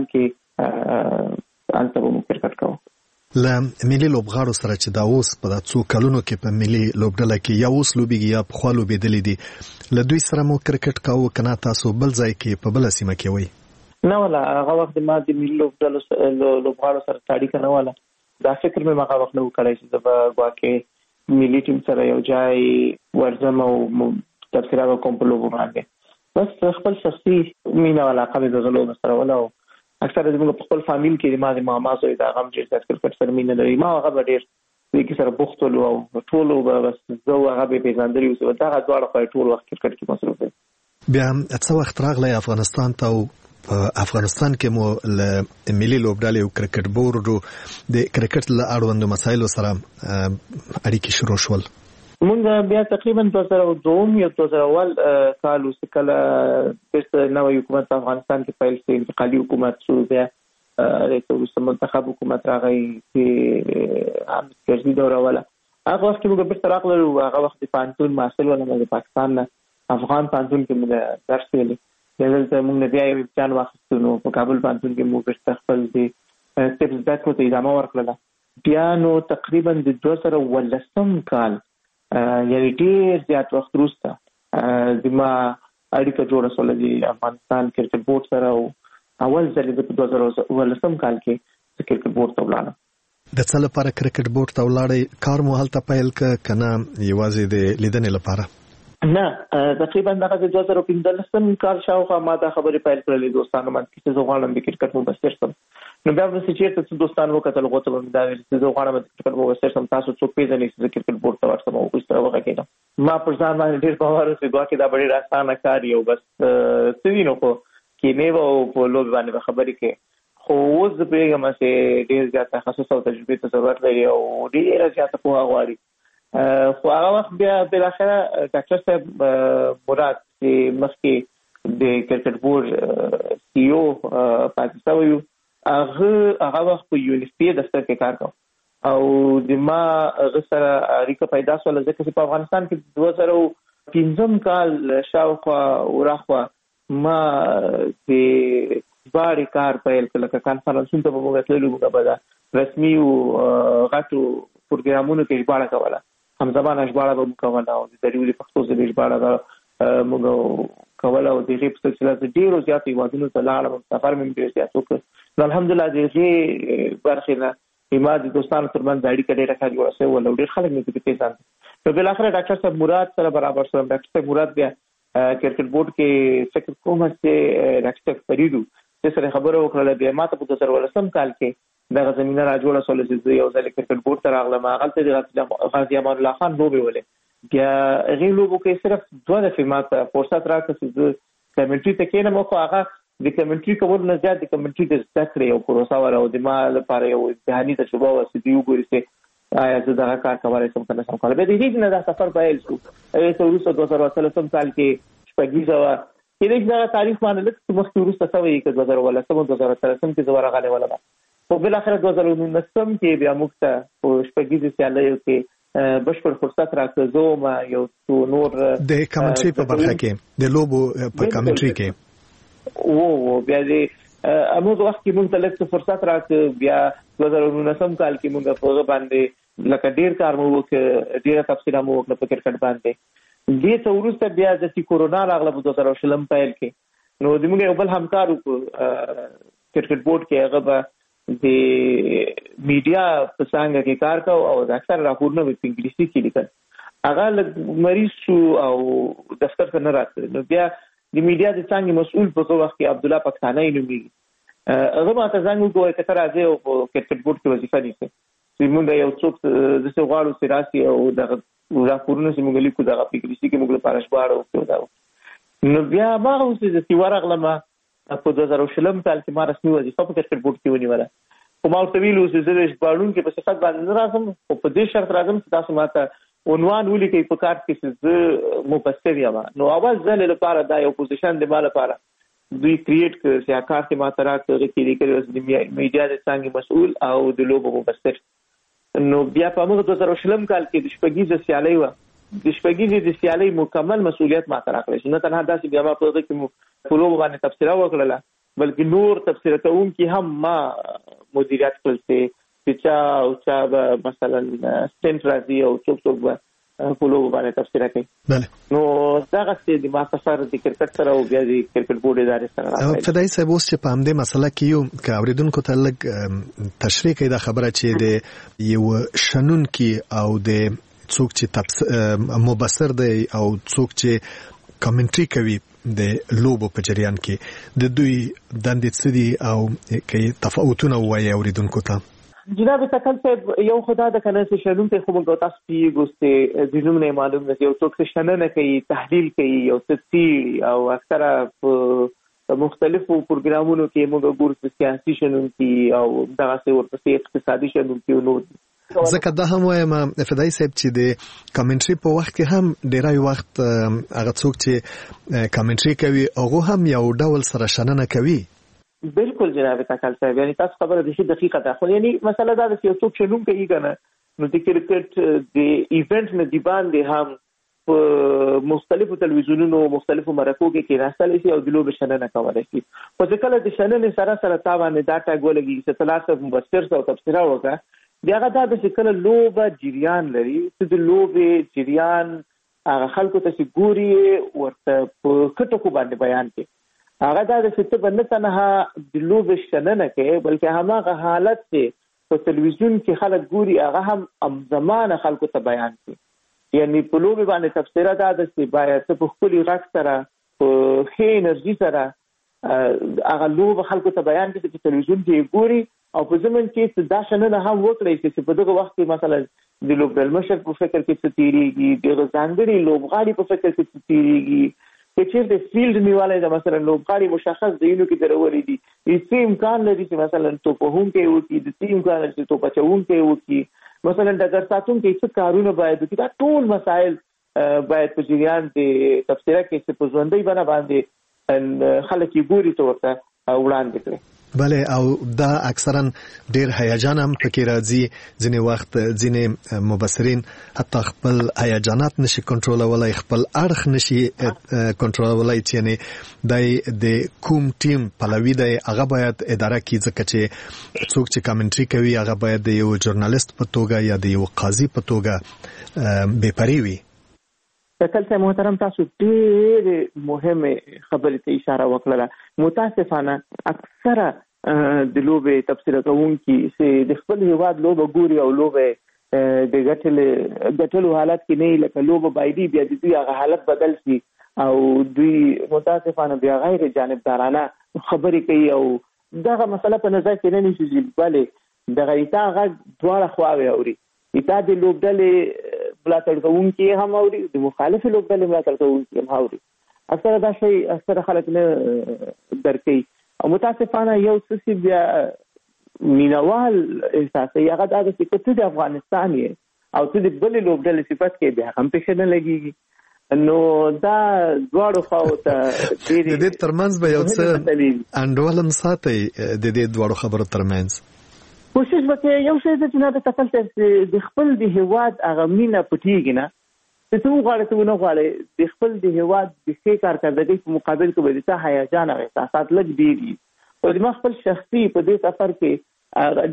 کې هلته به موږ کرکټ کوو. له ملي لوبغاړو سره چې دا اوس په دا څو کلونو کې په ملي لوبډله کې یا اوس لوبېږي یا پخوا لوبېدلي دي له دوی سره مو کرکټ کوو که نه تاسو بل ځای کې په بله سیمه کې وئ؟ نه ولا هغه وخت ما د ملي لوبغاړو سره اړیکه نه وله. دا فکر مې هغه وخت نه و کړی چې زه به ګواکې ملي ټیم سره یو ځای ورځم او تبصره وکړم په لوبو باندې. بس خپل شخصي مینه او علاقه مې دغه لوبو سره وله او اکثره زموږ په خپل فامیل کې ما د ماما زوی د هغه هم ډېر زیات کرکټ سره مینه لري. ما هغه به ډېر دې کې سره بوخت ولو او ټولو به بس زه هغه به پېژندلي اوسو. دغه دواړه خو ټول وخت کرکټ کې مصروف دي. بیا څه وخت راغلی افغانستان ته او په افغانستان کې مو له ملي لوبډلې او کرکټ بورډو د کرکټ له اړوندو مسایلو سره اړیکې شروع شول؟ مونږ بیا تقریبا 2002 یا 2001 کال وروسته کله بیرته نوی حکومت په افغانستان کې پیل شو. انتقالي حکومت شو. بیا وروسته منتخب حکومت راغی چې حامد کرزي دوره وله. هغه وخت کې موږ بیرته راغلو. هغه وخت د پوهنتون محصل وم د پاکستان نه افغان پوهنتون کې موږ درس ویلي. دلته موږ بیا یو امتحان واخیستو. نو په کابل پوهنتون کې موږ بیرته خپل د طب زده کړو ته ادامه ورکړله. بیا نو تقریبا د 2018 کال یعنی ډېر زیات وخت وروسته زما اړیکه جوړه شوله د افغانستان کرکټ بورډ سره او اول ځل په 2018 کال کې کرکټ بورډ ته ولاړم. د څه لپاره کرکټ بورډ ته ولاړئ؟ کار مو هلته پیل که نه یوازې د لیدنې لپاره؟ نه تقریبا دغه د 2015 کال شاوخوا ما دا خبرې پیل کړلې دوستانو باندې چې زه غواړم د کرکټ مبصر شم. نو بیا به چېرته څه دوستان وکتل هغو ته به مې دا ویل چې زه غواړم د کرکټ مبصر شم. تاسو څوک پېژنئ چې زه کرکټ بورډ ته ورشم او هغوی سره وغږېږم. ما پر ځان باندې ډېر باور چې ګواکې دا ډېر اسانه کار یو بس څه نو خو کې نه وو په لوب باندې خبرې کې خو اوس د پیغام چې ډېر زیات تخصص او تجربه ته ضرورت لري او ډېر زیات په غواړي خو هغه وخت بیا بل اخره ډاکټر صاحب مراد چې مخکې د کرکټ بورډ سی او پاتې شوی هغه وخت په یونیورسيټي دفتر کې کار کوي او د ما غسر اړیکه پیدا شول ځکه چې په افغانستان کې 2015 کال شاوخوا ورخوا ما د باندې کار پیل کړل کانفرنسونو ته موږ تللو موږ به رسمي او غټو پروګرامونو کې ژباړه کوله هم زبان ژباړه به کوله او د دریولي پښتو ژبه ژباړه موږ کوله او د غیب سلسله د ډیرو زیات ایوادونو ته لاړم سفر مې ډیر زیات وکړ الحمدلله دغه برخه نه ایماد دوستانو ترمن اړیکه ډیره ښه جوړه شوې ول ډیر خلک مې په ځان نو بل اخر ډاکټر صاحب مراد سره برابر شوم ډاکټر صاحب مراد بیا کرکټ بورډ کې فکر کوم چې ډاکټر صاحب فریدو چې سره خبره وکړه بیا ماته په 2018 کال کې دغه زمينه را جوړه شول چې یو ځل کرکټ بورډ ته راغلم هغه ته غازی امان الله خان لوبه ولې بیا غیر لوبو کې صرف دوه دفعې ماته فرصت راکړه چې کمنټري ته کېنم خو هغه د کمنټري کول نه زیات د کمنټري د ذکر یو پروسه ور او د مال لپاره یو ځاني تجربه وسې دی وګورئ چې آیا زه دا کار کولای شم کنه سم کولای به د هیڅ نه دا سفر پیل شو ایته ورسره 2013 کال کې شپږیزه وا کې دا تاریخ باندې لکه مخکې ورسره سوي کې 2013 کې زوړه غاله ولا په بل اخر 2019 کې بیا موږ ته په شپږیزه سیالیو کې بشپړ فرصت راکړو ما یو نور د کمنټري په برخه کې د لوبو په کمنټري کې او بیا دې امو وخت کې مونږ ته لږ فرصت راکړ بیا 2019 کال کې مونږ په باندې لکه ډیر کار مو وکړ ډیر تفصیل مو وکړ په کرکټ باندې دې څو ورسته بیا د کورونا راغله په 2020 پیل کې نو د موږ یو بل همکار کرکټ بورډ کې هغه د میډیا په څنګه کې کار کاوه او اکثر راپورونه په انګلیسي کې لیکل هغه لږ مریض شو او دفتر ته نه راځي نو بیا د میډیا د څنګه مسؤل په وخت کې عبد الله پاکستاني نومي هغه ماته څنګه کوی چې تر راځي او کرکټ بورډ کې وظیفه نیسي چې موږ یو څوک د څه غواړو سراسي او د راپورونو چې موږ لیکو د انګلیسي کې موږ لپاره شباړو او نو بیا ما اوس د سیوار غلمه په 2020 کال کې ما رسمي وظیفه په کرکټ بورډ کې ونیوله کوم او طویل اوس د شباړون کې په صفات باندې راځم او په دې شرط راځم چې تاسو ماته عنوان ولیکي په کارت کې چې مفسر یم نو اول ځل لپاره دا یو پوزیشن دی مال لپاره دوی کریټ کړ چې کار کې ماته راځي کې کېږي د میډیا د څنګه مسؤل او د لوبو مفسر نو بیا په موږ 2020 کال کې د شپږیزه سیالي و د شپږیزه د سیالي مکمل مسؤلیت ماته راکړل نه تنها دا چې بیا ما په دې کې په لوبو باندې تفسیر وکړل بلکې نور تفسیر کوونکي هم ما مدیریت کړل چې چا مثلا سټنټ راځي او څوک په لوبو باندې تفسیر کوي نو دا غوښتي د ما سفر د کرکټ سره او بیا د کرکټ بورډ ادارې سره راځي فدای صاحب اوس چې په همدې مسله کې یو که اوریدونکو ته لږ تشریح کوي دا خبره چې د یو شنونکي او د څوک چې مبصر دی او څوک چې کمنټري کوي د لوبو په جریان کې د دوی دندې څه دي او کې تفاوتونه وایي اوریدونکو ته جناب تکل صاحب یو خدا د کنه چې شنن ته خو موږ تاسو کې ګوسته د نوم نه معلوم نه یو څوک شنن کوي تحلیل کوي او تفسیر او اکثره په مختلفو پروګرامونو کې موږ ګورو سیاسي شنن کې او دغه څه ورته اقتصادي شنن کې نو ځکه دا هم وایم فدای صاحب چې د کمنټري په وخت کې هم ډیری وخت هغه څوک چې کمنټري کوي هغه هم یو ډول سره شننه کوي بالکل جناب تکل صاحب یعنی تاسو خبره د شي دقیقه ده خو یعنی مسله دا د یو څوک شنن کوي کنه نو د کرکټ د ایونت نه دی باندې هم په مختلفو تلویزیونونو مختلفو مرکو کې راځل شي او د لوب شننه کولای شي په ځکه د شننه سره سره تاوان دا ټاګ ولګي چې تلاسه مبصر او تفسیر وکړه بیا دا د شکل لوب جریان لري چې د لوب جریان هغه خلکو ته چې ګوري ورته په کټو کو باندې بیان کوي هغه دا د څه په نه تنها د لوب شننه کوي بلکې هغه حالت چې په تلویزیون کې خلک ګوري هغه هم زمانه خلکو ته بیان کوي یعنی په لوب باندې تفسیر دا د چې باید په خپل غږ سره په هي انرژي سره هغه لوب خلکو ته بیان کوي چې تلویزیون کې ګوري او په زمون کې دا شننه هم وکړي چې په دغه وخت کې مثلا د لوبډل مشر په فکر کې څه تیریږي، د ځانګړي لوبغاړي په فکر کې څه تیریږي، چې چیرته فیلډ نیولای د مثلا لوبغاړي مشخص ځایونو کې درولې دي، هیڅ امکان لري چې مثلا توپوهونکی وکړي، د څه امکان لري چې توپچوونکی وکړي، مثلا ډګر ساتونکي څه کارونه باید وکړي. دا ټول مسایل باید په جریان د تفسیره کې چې په ژوندۍ بڼه باندې خلک یې ګوري ته ورته وړاندې کړي. بله، او دا اکثرا ډیر هیجان هم پکې راځي. ځینې وخت ځینې مبصرین حتی خپل هیجانات نشي کنټرولولای، خپل اړخ نشي کنټرولولای، چې د کوم ټیم پلوي دی هغه باید اداره کړي، ځکه چې څوک چې کامنټري کوي هغه باید د یو ژورنالیست په توګه یا د یو قاضي په توګه بېپرې وي. کله محترم تاسو ډېر مهمه خبرې ته اشاره وکړه. متاسفانه اکثره د لوبې تفسیر کوونکي چې د خپل هیواد لوبه ګوري او لوبه د ګټلو حالت کې نه، لکه لوبه بایدي بیا د دوی هغه حالت بدل شي او دوی متاسفانه بیا غیر جانبدارانه خبرې کوي او دغه مسله په نظر کې نه نیسي چې بلې دغه ایتا هغه دواړه خواوې اوري. ایتا د لوبډلې ملاتړ کوونکي هم اوري، د مخالفې لوبډلې ملاتړ کوونکي هم اوري. اکثره دا شی اکثره خلک نه درک کوي او متاسفانه یو څه بیا مینوال احساسوي هغه دا چې که ته د افغانستان یې او ته د بلې لوبډلې صفت کې بیا هم پېښه نه لګېږي. نو دا دواړو خواو ته د دې ترمنځ به یو څه انډول هم ساتئ، د دې دواړو خبرو ترمنځ کوشش وکړئ. یو شی چې نه د تکل د خپل د هیواد هغه مینه پټېږي نه، چې څه وغواړې څه ونه غواړې، د خپل د هیواد د ښې کارکردګۍ په مقابل کې به د تا هیجان او احساسات لږ ډېر وي. او زما خپل شخصي په دې سفر کې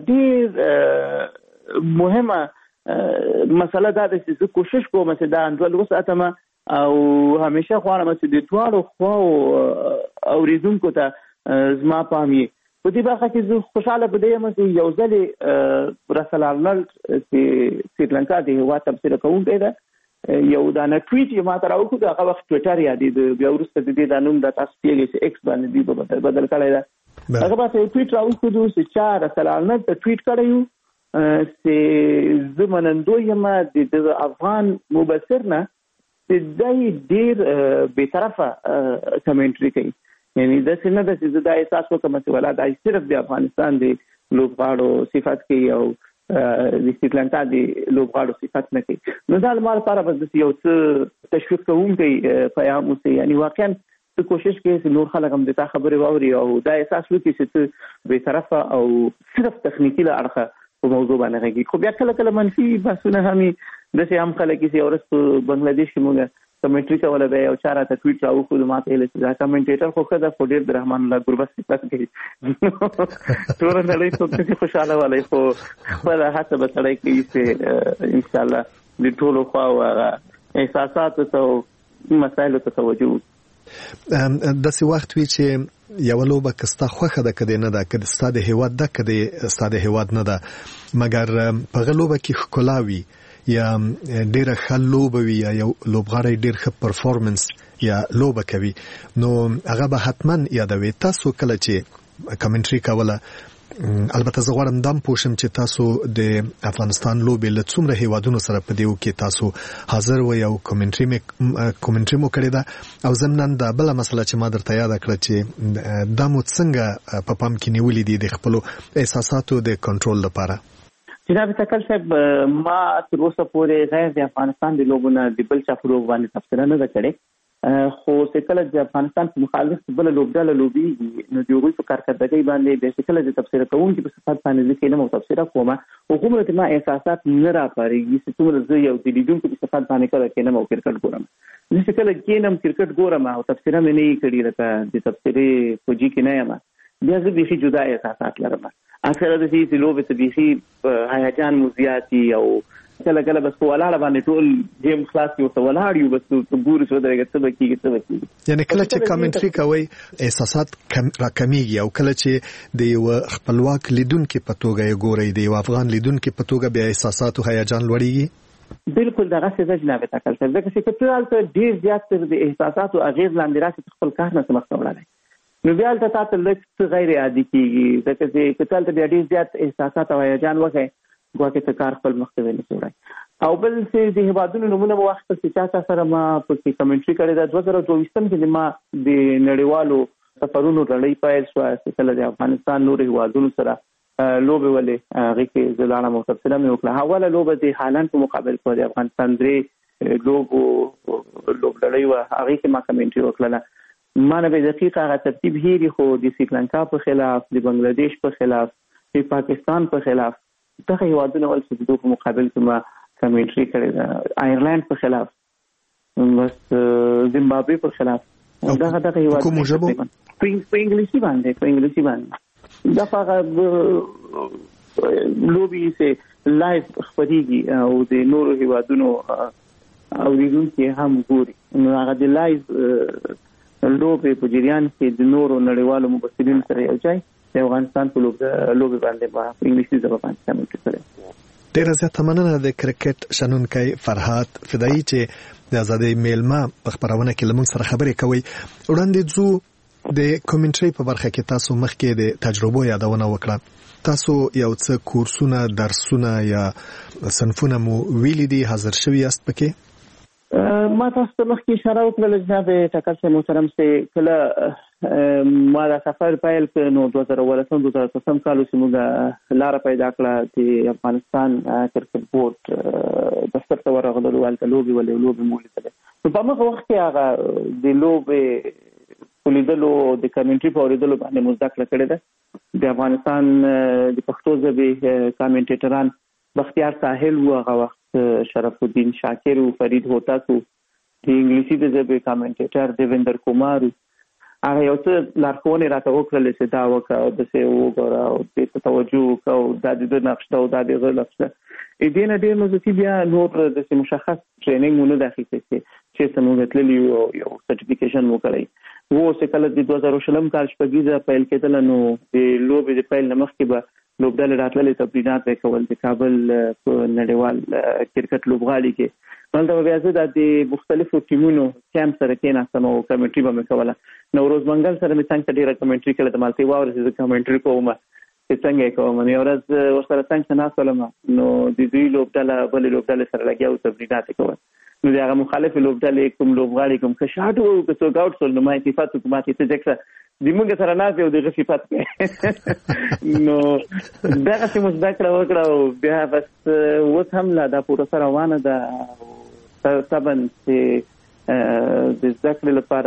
ډېر مهمه مسله دا ده چې زه کوشش کوم چې دا انډول وساتم او همیشه غواړم چې د دواړو خواو اورېدونکو ته زما پام وي. په دې برخه کې زه خوشحاله په دې یم چې یو ځل رسل آرنولډ چې سریلانکا د هیواد تبصره کوونکی ده یو دا نه ټویټ یې ما ته راوکړو، هغه وخت ټویټر یادېده، بیا وروسته د دې دا نوم د تاسو پیږي چې ایکس باندې دی به بدل کړی ده. هغه به یو ټویټ راوکړو چې چا رسل آرنولډ ته ټویټ کړی و چې زه منندوی یم د افغان مبصر نه چې دی ډېر بېطرفه کمنټري کوي. یعنی داسې نه ده چې زه دا احساس وکړم چې ولا دا صرف د افغانستان د لوبغاړو صفت کوي او د سریلانکا د لوبغاړو صفت نه کوي. نو دا زما لپاره به یو څه تشویق کوونکی پیغام اوسي. یعنی واقعا ته کوشش کوي چې نور خلک هم د تا خبرې واوري او دا احساس وکړي چې ته بېطرفه او صرف تخنیکي له اړخه په موضوع باندې غږیږي. خو بیا کله کله منفي بحثونه هم داسې هم خلک چې یو ورځ په بنګلادیش کې موږ کمنټري کوله به یو چا راته ټویټ راوکړو، ما ته ویل چې دا کمنټیټر خو ښه ده خو ډېر د رحمان الله ګربز صفت کوي. ټوله نړۍ څوک چې خوشحاله والی خو خپله هڅه به سړی کوي چې انشاءالله د ټولو خواو هغه احساساتو ته او مسایلو ته توجه وکړي. داسې وخت وي چې یوه لوبه که ستا خوښه ده که دې نه ده، که ستا د هیواد ده که ستا د هیواد نه ده، مګر په هغه لوبه کې ښکلا وي یا ډیره ښه لوبه وي یا یو لوبغاړی ډیر ښه پرفورمنس یا لوبه کوي، نو هغه به حتما یادوي. تاسو کله چې کمنټري کوله، البته زه غواړم دام پوه شم چې تاسو د افغانستان لوبې له څومره هیوادونو سره په دې کې تاسو حاضر وئ او کومنټري مو کړې ده، او ضمناً دا بله مسله چې ما درته یاده کړه چې دا مو څنګه په پام کې نیولي دي د خپلو احساساتو د کنټرول لپاره؟ جناب تکل صاحب، ما تر اوسه پورې غیر د افغانستان د لوبو نه د بل چا په لوبو باندې تبصره نه ده کړې، خو چې کله د افغانستان په مخالف بله لوبډله لوبېږي نو د هغوی په کارکردګۍ باندې بیا چې کله د تبصره کوونکي په صفت باندې زه کینم او تبصره کوم، هغومره د ما احساسات نه راپارېږي چې څومره زه یو د لیدونکو په صفت باندې کله کینم او کرکټ ګورم. زه چې کله کینم کرکټ ګورم او تبصره مې نه یې کړې، لکه د تبصرې فوجي کې نه یم، بیا زه بیخي جدا احساسات لرم. اکثره د دې لوبې ته بیخي هیجان مو زیات وي او کله کله بس په ولاړه باندې ټول گیم خلاص یو ته ولاړ یو، بس ګورو چې ودرېږي څه به کېږي. یعنی کله چې کمنټري کوئ احساسات راکمیږي او کله چې د یو خپلواک لیدونکي په توګه یې ګورئ، د یو افغان لیدونکي په توګه بیا احساسات او هیجان لوړېږي. بالکل دغسې ده جناب تکل صاحب، ځکه چې که ته هلته ډېر زیات تر د احساساتو اغېز لاندې راشې خپل کار نه څه مخته وړلی، نو بیا هلته تا ته لږ څه غیر عادي کېږي، ځکه چې که ته هلته بیا ډېر زیات احساسات او هیجان وښیې ګواکې ته کار خپل مخ ته ونه وړي او بل چې د هیوادونو نمونه وخت چې چا سره ما په کمنټري کړی دا 2024 کې ما د نړیوالو سفرونو لړۍ پیل شو چې کله د افغانستان نور هیوادونو سره لوبه ولې هغه کې زلاله متفصله مې وکړه. حواله لوبه د هالند په مقابل کې د افغانستان درې لوب لړۍ و هغه کې ما کمنټري وکړه. ما نه به دقیق هغه ترتیب هېری خو د سریلانکا په خلاف، د بنگلاديش په خلاف، د پاکستان په خلاف دغه هیوادونه ول چې د مقابل کې ما کمنټري کړې ده. آیرلند په خلاف، بس زیمبابوے په خلاف دغه هیوادونه په انګلیسي باندې دا هغه لوبي چې لایف خبريږي او د نورو هیوادونو او لیدونکو هم ګوري. نو هغه د لایف لوبي په جریان کې د نورو نړیوالو مبصرین سره یو ځای د افغانستان په لوبي باندې په انګلیسي ژبه باندې کومنټ کړي. ډېر زیات مننه د کرکټ شنونکي فرحات فدایي چې د آزادۍ میلمه په خبرونه کې لمون سره خبرې کوي. وړاندې ځو د کومنټري په برخه کې تاسو مخکې د تجربو یادونه وکړه. تاسو یو څه کورسونه، درسونه یا صنفونه مو ویلي دي، حاضر شوي یاست پکې؟ ما تاسو ته مخکې اشاره وکړه جناب ټاکر صاحب محترم چې کله ما دا سفر پیل کړ نو 2013 کال چې موږ لار پیدا کړه چې افغانستان کرکټ بورډ دفتر ته ورغلو ولته لوبي مولیدل. په هغه وخت کې هغه د لوبي ولیدلو د کمنټري په اوریدلو باندې مزدکړه کړې ده. د افغانستان د پښتو ژبې کمنټیټران بختیار ساحل و، هغه وخت شرف الدین شاکر و، فرید هوتک و، د انګلیسي د ژبې کمنټیټر دیویندر کومار، هغه یو څه لارښوونې راته وکړلې چې دا وکړه او داسې وګوره او دې ته توجه وکړه او دا د ده نقش ده او دا د هغه نقش ده. دې نه ډېر نو بیا نور داسې مشخص ټریننګ مو نه ده اخیستی چې موږ تللي یو سرټیفیکیشن مو کړی و. چې کله د 2020 کال شپږیزه پیل کېدله نو د لوبې د پیل نه مخکې به لوبډلې راتللې تمرینات به کول د کابل په نړیوال کرکټ لوبغالي کې. دلته بیا زه د مختلفو ټیمونو کیمپ سره کېناستم او کمنټري به مې کوله. نوروز منګل سره مې څنګه ډېره کمنټري کړې ده، مالتې واورې چې زه کمنټري کوم چې څنګه یې کوم. یو ورځ ورسره څنګه ناست ولم نو د دوی لوبډله بلې لوبډلې سره لګیا وو تمرینات یې کول. نو د هغه مخالف لوبډلې کوم لوبغاړي کوم که شاټ وو که څوک آوټ شول نو ما یې صفت وکړو، ما چې ته ځکه د موږ سره ناست یو دغه صفت کوې. نو دغسې مو زده کړه وکړه او بیا بس اوس هم لا دا پروسه روانه ده. طبعا چې د زده کړې لپاره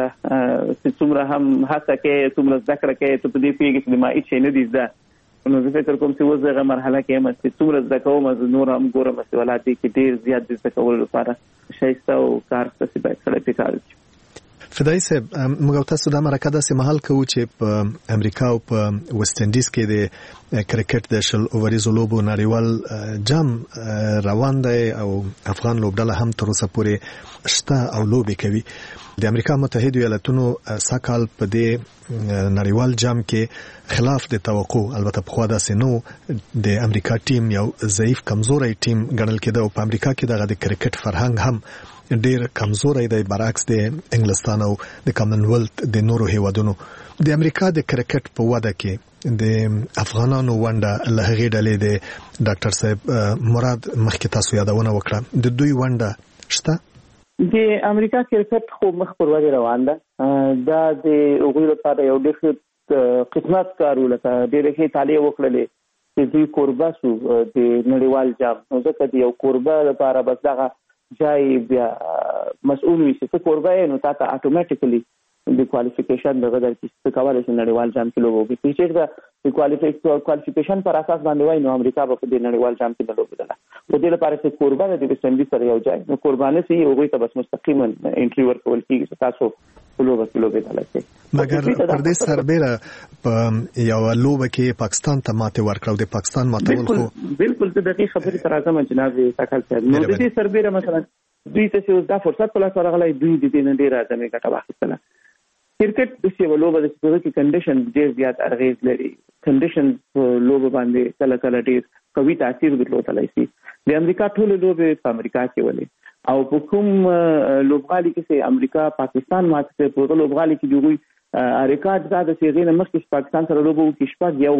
چې څومره هم هڅه کوې څومره زده کړه کوې ته په دې پوهېږې چې د ما هېڅ شی نه دي زده. نو زه فکر کوم چې اوس دغه مرحله کې یم چې څومره زده کوم زه نور هم ګورم چې ولا دې کې ډېر زیات د زده کولو لپاره ښایسته او کار ستاسې باید سړی پرې کار وکړي. فدایي صاحب موږ تاسو دا مرکه داسې مهال کوو چې په امریکا او په ویسټ انډیز کې د کرکټ د شل اووریزو لوبو نړیوال جام روان دی او افغان لوبډله هم تر اوسه پورې شته او لوبې کوي. د امریکا متحده ایالاتونو ساکال په دې نړیوال جام کې خلاف د توقع، البته په خوا داسې نو د امریکا ټیم یو ضعیف کمزوري ټیم ګڼل کېده او په امریکا کې دغه د کرکټ فرهنګ هم ډیر کمزوري دی برعکس د انګلستان او د کامنولت د نورو هیوادونو. د امریکا د کرکټ په وده کې د افغانانو ونډه له هغې ډلې د ډاکټر صاحب مراد مخکې تاسو یادونه وکړه، د دوی ونډه شته؟ د امریکا کرکټ خو مخ پر ودې روان ده. دا د هغوی لپاره یو ډېر قسمت کار و، لکه ډېرې ښې طالع وکړلې چې دوی کوربه سو د نړیوال جام. نو ځکه د یو کوربه لپاره بس دغه جای بیا مسؤول وي چې ته کوربه یې نو تا ته اتوماتیکلی د کوالیفیکیشن دغه درکړي چې کولی شي نړیوال جام کې لوبه وکړي. چې چېرته د کوالیفیکیشن پر اساس باندې وایي نو امریکا به په دې نړیوال جام کې نه لوبېدله. په دې لپاره چې کوربه د ویسټ انډیز سره یو ځای نو قربانه سي هغوی ته بس مستقیما انټري ورکول کېږي چې تاسو په لوبه کې لوبېدلی شئ. مګر پر دې سربېره په یوه لوبه کې پاکستان ته ماتې ورکړه او د پاکستان ماتول خو بالکل ته دقیق خبرې ته راځم جناب ټاکل صاحب. نو د دې سربېره مثلا دوی ته چې دا فرصت په لاس ورغلی دوی د دې نه ډېره اعظمي ګټه واخیستله. کرکټ داسې یوه لوبه ده چې په هغه کې کنډیشن ډېر زیات اغېز لري. کنډیشن په لوبه باندې کله کله ډېر قوي تاثیر درلودلی شي. د امریکا ټولې لوبې په امریکا کې ولې او په کوم لوبغالي کې چې امریکا پاکستان مات کړ په هغه لوبغالي کې د هغوی ریکارډ دا د چې هغې نه مخکې چې پاکستان سره لوبه وکړي 6-1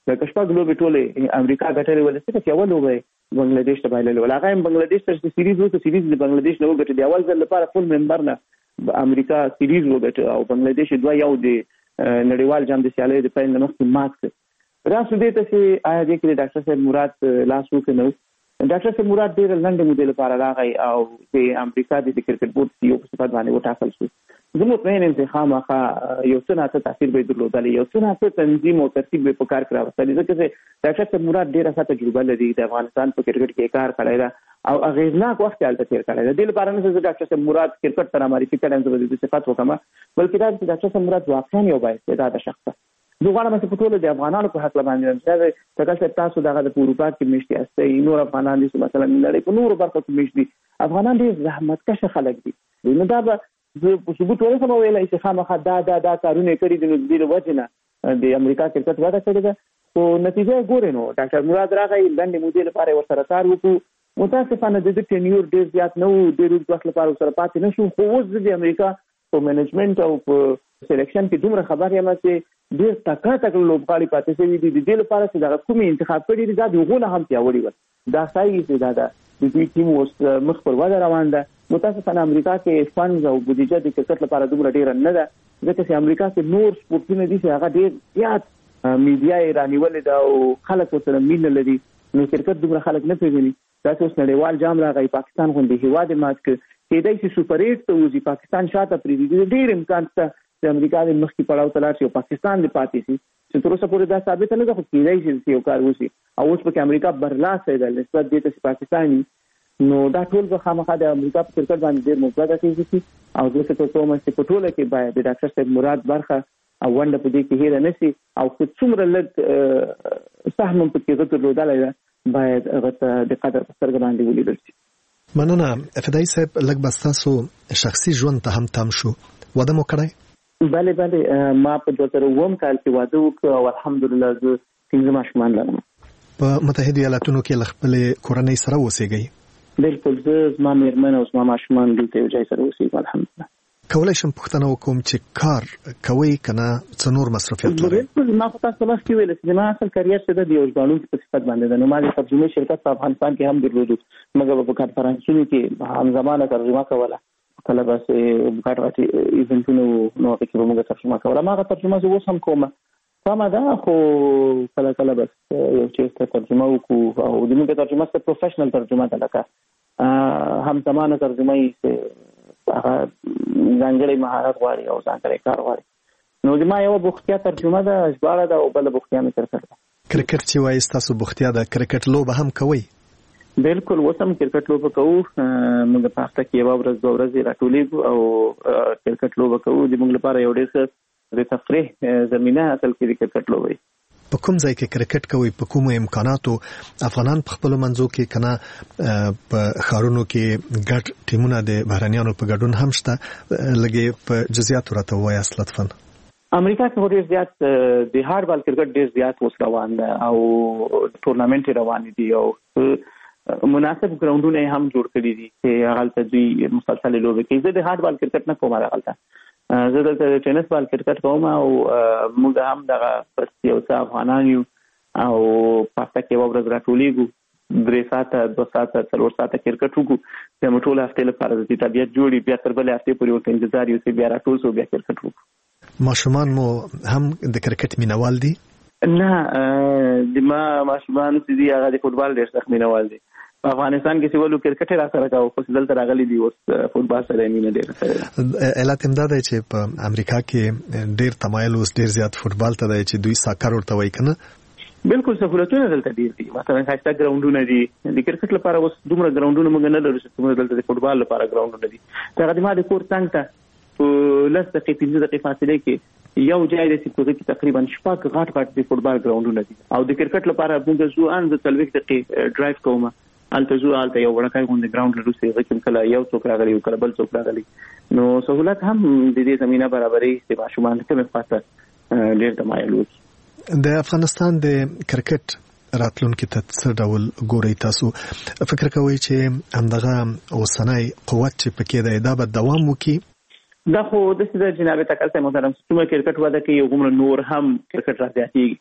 د کشپاګ لوبې ټوله امریکا ګټلې ولې چې اول لوبې بنگلاديش ته بایلل ولا هغه بنگلاديش ته سیریز وکړي سیریز د بنگلاديش نو ګټي دی اول ځل لپاره فول ممبر نه امریکا سیریز وګټي او بنگلاديش دوه یو دی نړیوال جام د سیالۍ د پاین مخکې مات کړ راځو دې ته چې آیا دې کې ډاکټر صاحب مراد لاس وکړو ډاکټر صاحب مراد ډېر لنډ مودې لپاره راغی او د امریکا د کرکټ بورډ سی او په صفت باندې وټاکل شو زه مطمئن یم چې خامخا یو څه نه تاثیر به درلودلی یو څه نه تنظیم او ترتیب به په کار کې راوستلی ځکه چې ډاکټر صاحب مراد ډېره ښه تجربه لري د افغانستان په کرکټ کې کار کړی ده او اغېزناک وخت یې هلته تېر کړی ده دې لپاره نه چې ډاکټر صاحب مراد کرکټ ته رامعرفي کړی زه به د صفت وکړم بلکې دا چې ډاکټر صاحب مراد واقعا یو بااستعداده شخص ده زه غواړم چې په ټولو د افغانانو په حق باندې ډاکټر صاحب تاسو دغه د اروپا کې میشتي یاستئ نور افغانان دي مثلا نړۍ په نورو برخو کې میشتي افغانان ډېر زحمتکشه خلک دي نو دا به زه په ثبوت ورسم ویلی چې خامخا دا کارونه کړي دي نو د دې وجې نه د امریکا کرکټ وده کړې ده خو نتیجه یې ګورئ نو ډاکټر مراد راغی لنډې مودې لپاره ورسره کار وکړو متاسفانه د ټینیور ډېر زیات نه و ډېر اوږد وخت لپاره ورسره پاتې نه شو خو اوس زه د امریکا په منیجمنټ او په سلیکشن کې دومره خبر یم چې ډېر تکړه لوبغاړي پاتې شوي دي د دې لپاره چې دغه کومې انتخاب کړي دي دا د هغو نه هم پیاوړي ول دا ښایي چې دا د دوی ټیم اوس مخ پر وده روان ده متاسفانه امریکا کې فنډز او بودیجه د کرکټ لپاره دومره ډېره نه ده ځکه چې امریکا کې نور سپورټونه دي چې هغه ډېر زیات میډیا یې رانیولې ده او خلک ورسره مینه لري نو کرکټ دومره خلک نه پېژني دا چې اوس نړیوال جام راغی پاکستان غوندې هېواد یې مات کړ کېدای شي سوپر 8 ته وځي پاکستان شاته پرېږدي ډېر امکان شته چې امریکا د مخکې پړاو ته لاړ شي او پاکستان دې پاتې شي چې تر اوسه پورې دا ثابته نه ده خو کېدای شي چې یو کار وشي او اوس پکې امریکا برلاسه ده نسبت دې ته چې پاکستان نو دا ټول به خامخا د امریکا په کرکټ باندې ډېر مثبت اغېزې کوي او زه فکر کوم چې په ټوله کې باید د ډاکټر صاحب مراد برخه او ونډه په دې کې هېره نه شي او که څومره لږ سهم هم پکې هغه درلودلی ده باید هغه ته د قدر په سترګه باندې ولیدل شي. مننه فدایي صاحب لږ به ستاسو شخصي ژوند ته هم تم شو واده مو کړی؟ بله ما په 2009 کال کې واده وکړ او الحمدلله زه 15 ماشومان لرم. په متحده ایالاتونو کې له خپلې کورنۍ سره اوسېږئ؟ بالکل زه زما مېرمن او زما ماشومان دلته یو ځای سره اوسېږو الحمدلله. کولی شم پوښتنه وکړم چې کار کوئ که نه څه نور مصروفیت لرئ؟ بالکل ما خو تاسو ته مخکې ویل چې زما اصل کریر چې ده د یو ژباړونکي په صفت باندې ده نو ما د ترجمې شرکت په افغانستان کې هم درلودو مګر به په کنفرانسونو کې همزمانه ترجمه کوله کله به ګډ غټ ایونټونه نو هغې کې به موږ ترجمه کوله ما هغه ترجمه زه اوس هم کومه سمه ده خو کله کله بس یو چېرته ترجمه وکړو او د موږ ترجمه څه پروفیشنل ترجمه ده لکه همزمانه ترجمه یې هغه ځانګړی مهارت غواړي او ځانګړی کار غواړي نو زما یوه بوختیا ترجمه ده ژباړه ده او بله بوختیا مې کرکټ ده. کرکټ چې وایي ستاسو بوختیا ده کرکټ لوبه هم کوئ؟ بالکل اوس هم کرکټ لوبه کوو موږ په هفته کې یوه ورځ دوه ورځې راټولېږو او کرکټ لوبه کوو د موږ لپاره یو ډېر ښه د تفریح زمینه اصل کې د کرکټ لوبه په کوم ځای کې کرکټ کوئ په کومو امکاناتو افغانان په خپلو منځو کې که نه په ښارونو کې ګډ ټیمونه د بهرنیانو په ګډون هم شته لږې په جزیاتو راته ووایاست لطفا. امریکا کې ډېر زیات د هارډ بال کرکټ ډېر زیات اوس روان ده او ټورنامنټ یې روانې دي او مناسب ګراونډونه یې هم جوړ کړي دي چې هغلته دوی مسلسلې لوبې کوي. زه د هارډ بال کرکټ نه کوم هغلته زه دلته د ټینس بال کرکټ کوم او موږ هم دغه بس یو څه افغانان یو او په هفته کې یوه ورځ راټولېږو 3 ساعته 2 ساعته 4 ساعته کرکټ وکړو بیا مو ټوله هفتې لپاره د دې طبیعت جوړي بیا تر بلې هفتې پورې ورته انتظار یو چې بیا راټول شو بیا کرکټ وکړو. ماشومان مو هم د کرکټ مینوال دي؟ نه د ما ماشومان چې دي هغه د فوټبال ډېر سخت مینوال دي. په افغانستان کې چې ولو کرکټ را سره کوو خو دلته راغلي دي اوس فوټبال سره مینه ډېره سره. علت هم دا دی چې په امریکا کې ډېر تمایل اوس ډېر زیات فوټبال ته دی چې دوی ساکر ورته وایي که نه؟ بالکل سهولتونه دلته ډېر دي مثلا ښایسته ګراونډونه دي د کرکټ لپاره اوس دومره ګراونډونه موږ نه لرو چې څومره دلته د فوټبال لپاره ګراونډونه دي. هغه د ما د کور څنګ ته په 10 دقیقې 15 دقیقې فاصلې کې یو ځای دی چې په هغې کې تقریبا 6 غټ د فوټبال ګراونډونه دي او د کرکټ لپاره موږ زه ان د 40 دقیقې ډرایو کوم هلته زو هلته یو وړکی غوندې ګراونډ لرو چې هغې کې کله یو څوک راغلی او کله بل څوک راغلی نو سهولت هم د دې زمینه برابري چې ماشومان کومې خواته ډېر تمایل وکړي. د افغانستان د کرکټ راتلونکي ته څه ډول ګورئ تاسو؟ فکر کوئ چې همدغه اوسنی قوت چې پکې دی دا به دوام وکړي؟ دا خو داسې ده جناب تکل صاحب محترم چې څومره کرکټ وده کوي هغومره نور هم کرکټ را زیاتېږي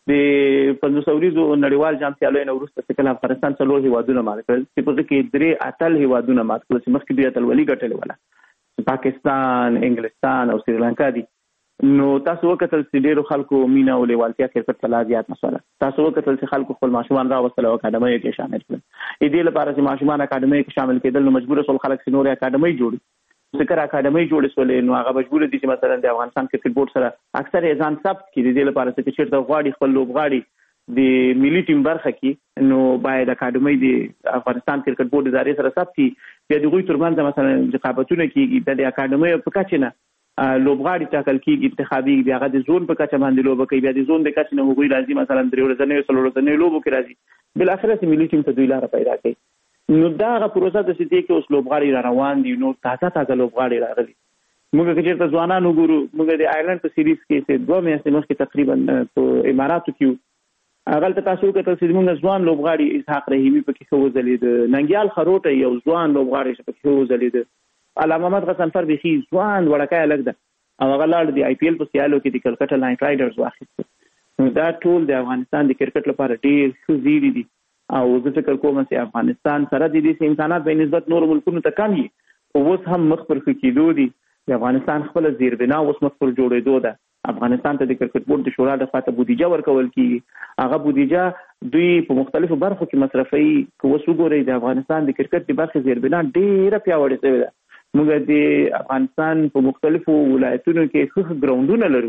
د 500 ورځو نړیوال جام سیالۍ نه وروسته چې کله افغانستان څلور هیوادونه مات کړل چې په کې درې اتل هیوادونه مات کړل چې مخکې دوی اتلولي ګټلې وله پاکستان انګلستان او سریلانکا دي نو تاسو وکتل چې ډیرو خلکو مینا او لیوالتیا کرکټ ته لا زیات مسله تاسو وکتل چې خلکو خپل ماشومان راوستل او اکاډمۍ کې شامل کړل دې لپاره چې ماشومان اکاډمۍ کې شامل کېدل نو مجبور سول خلک چې نور اکاډمۍ جوړي ذکر اکاډمۍ جوړې سولې نو هغه مجبور دي چې مثلا د افغانستان کرکټ بورډ سره اکثر ځان ثبت کړي دې لپاره چې چیرته غواړي خپل لوبغاړي د ملي ټیم برخه کې نو باید اکاډمۍ د افغانستان کرکټ بورډ ادارې سره ثبت کړي د دوی ترمنځ مثلا رقابتونه کیږي د اکاډمۍ په کچه نه لوبغاړي ټاکل کیږي انتخابي بیا د زون په کچه باندې لوب کوي بیا د زون د کچه نه هغوی راځي مثلا درې ورځې څلور ورځې لوب کوي راځي بل اخر ته ملي ټیم ته دوی لاره پیدا کوي نو دا غو پروسه د سټي کې اوس لوبغاړي را روان دي نو تازه لوبغاړي راغلي موږ چې تاسو ځوانان وګورو موږ د آیرلند په سیریز کې چې 2 میاشتې مخکې تقریبا په اماراتو کې هغه ته تاسو کتل چې موږ ځوان لوبغاړي اسحاق رحیمی په کې خو ځلید ننګیال خروټه یو ځوان لوبغاړي چې په کې خو ځلید علامه محمد غسنفر بخي ځوان وړکای لګ ده او هغه لاړ دی آی پی ایل په سیالو کې د کلکته نایټ رایډرز واخیست نو دا ټول د افغانستان د کرکټ لپاره ډیر ښه زیری دي او زه فکر کوم چې افغانستان سره د دې امکانات په نسبت نور ملکونو ته کم دي او اوس هم مخ پر کېدو دي د افغانستان خپل زیربنا اوس مخ پر جوړېدو ده افغانستان ته د کرکټ بورډ د شورا د خاطر بودیجه ورکول کیږي هغه بودیجه دوی په مختلفو برخو کې مصرفي کوو وګورئ د افغانستان د کرکټ د برخې زیربنا ډیره پیاوړې شوې ده موږ د افغانستان په مختلفو ولایتونو کې ښه ګراوندونه لرو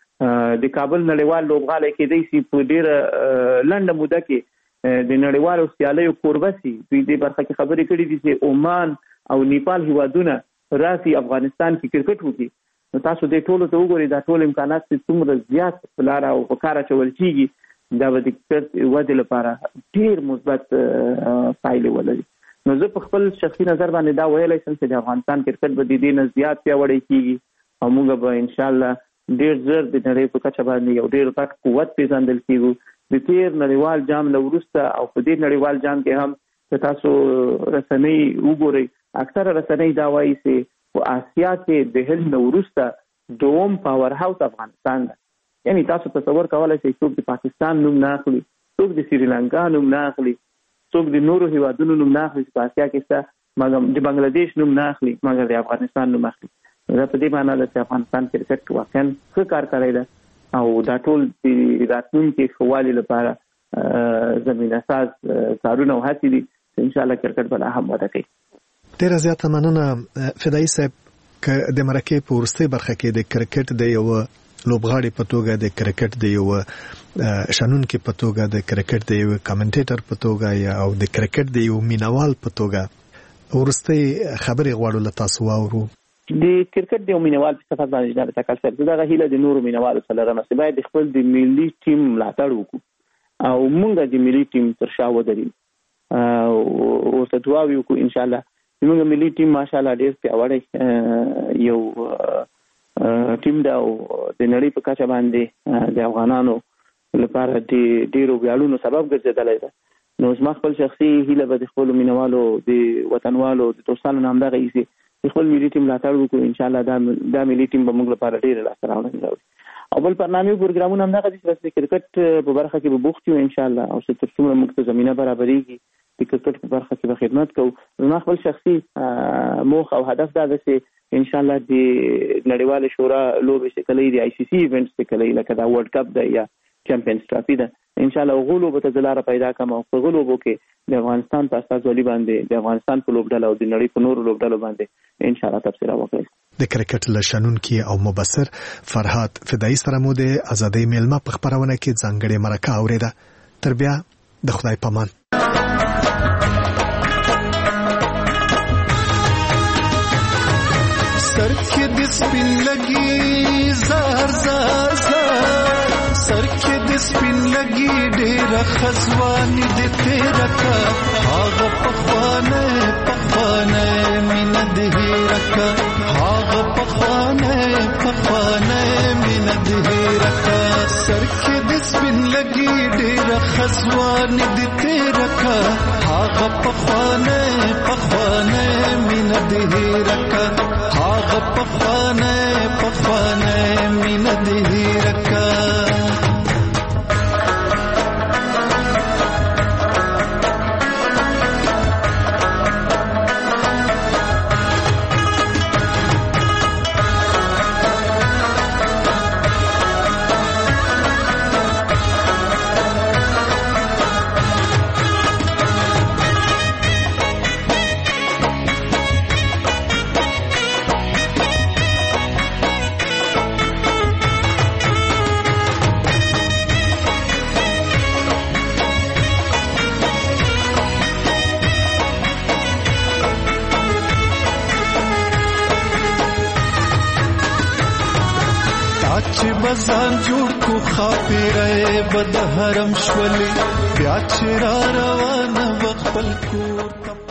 د کابل نړیوال لوبغالی کېدی شي په ډیره لنډه موده کې د نړیوالو سیالیو کوربسي دوی د برخه کې خبرې کړې دي چې عمان او نیپال هیوادونه راسي افغانستان کې کرکټ وکړي نو تاسو د ټولو ته وګورئ دا ټول امکانات چې څومره زیات په لاره او په کار اچول کېږي دا به د کرکټ ودې لپاره ډیر مثبت پایلې ولري نو زه په خپل شخصي نظر باندې دا ویلای شم چې د افغانستان کرکټ به د دې نه زیات پیاوړی کیږي او موږ به ان شاء الله ډیر زر د نړۍ په کچه باندې یو ډیر پټ قوت پیژندل کیږو د تیر نړیوال جام له وروسته او په دې نړیوال جام کې هم تاسو رسنۍ وګورئ اکثره رسنۍ دا وایي چې په آسیا کې د هند له وروسته دوم پاور هاوس افغانستان ده یعنی تاسو تصور کولای شئ څوک د پاکستان نوم نه اخلي څوک د سریلانکا نوم نه اخلي څوک د نورو هیوادونو نوم نه اخلي چې په آسیا کې شته مګر د بنگلاديش نوم نه اخلي مګر د افغانستان نوم اخلي دا په دې معنی ده چې افغانستان کرکټ واقعا ښه کار کوي ده او دا ټول د راتلونکي ښوالي لپاره زمينه ساز کارونه او هڅې دي ان شاء الله کرکټ به هم وده کوي ډیره زیاته مننه فدایي صاحب ک د مرکه په ورستۍ برخه کې د کرکټ د یو لوبغاړي په توګه د کرکټ د یو شنونکو په توګه د کرکټ د یو کمنټیټر په توګه او د کرکټ د یو مینوال په توګه ورستۍ خبرې غواړو له تاسو واورو د کرکټ د یو مینوال په صفات باندې دا تکل سره دا غیله د نورو مینوالو سره رمسي باید خپل د ملي ټیم ملاتړ وکړو او موږ د ملي ټیم تر شا ودرې او ته دعا وکړو ان شاء الله موږ ملي ټیم ماشاءالله ډیر پیاوړی یو ټیم دا او د نړۍ په کچه باندې د افغانانو لپاره د ډیرو ویاړونو سبب ګرځیدلی ده نو زما خپل شخصي هیله به د خپل مینوالو د وطنوالو د دوستانو نام دغه ایسي خپل ملي ټیم ملاتړ وکړو ان شاء الله دا ملي ټیم به موږ لپاره ډیر لاسته راوړنې راوړي او بل برنامه پروګرامونه هم دغه د کرکټ په برخه کې به بوخت یو ان شاء الله او چې تر څومره موږ ته زمينه برابرېږي د کرکټ په برخه کې به خدمت کوو زما خپل شخصي موخه او هدف دا ده چې ان شاء الله د نړیوال شورا لوبې شکلې د آی سی سی ایونټس شکلې لکه دا ورلد کپ ده یا چمپیونز ټرافي ده ان شاء الله غولو به تزلاره پیدا کوم او غولو به کې د افغانستان په اساس ولې باندې د افغانستان په لوبډله او د نړۍ په نورو لوبډلو باندې ان شاء الله تفسیر وکړي د کرکټ لشنونکي او مبصر فرهاد فدایي سره مو د ازادۍ میلمه په خبرونه کې ځانګړي مرکه اوریده تر بیا د خدای پامان سر کې د سپین لګي زار زار زار سر کې د سپین لګي ډېر خزواني د تیرا کا هاغه پخوانه مين د هیرکا هاغه پخوانه مين د هیرکا سر کې د سپین لګي ډېر خزواني د تیرا کا هاغه پخوانه مين د هیرکا هاغه پخوانه مين د هیرکا چې بزان جوړ کو خاپیره بد حرم شولې بیا چې را روانه وخپل کور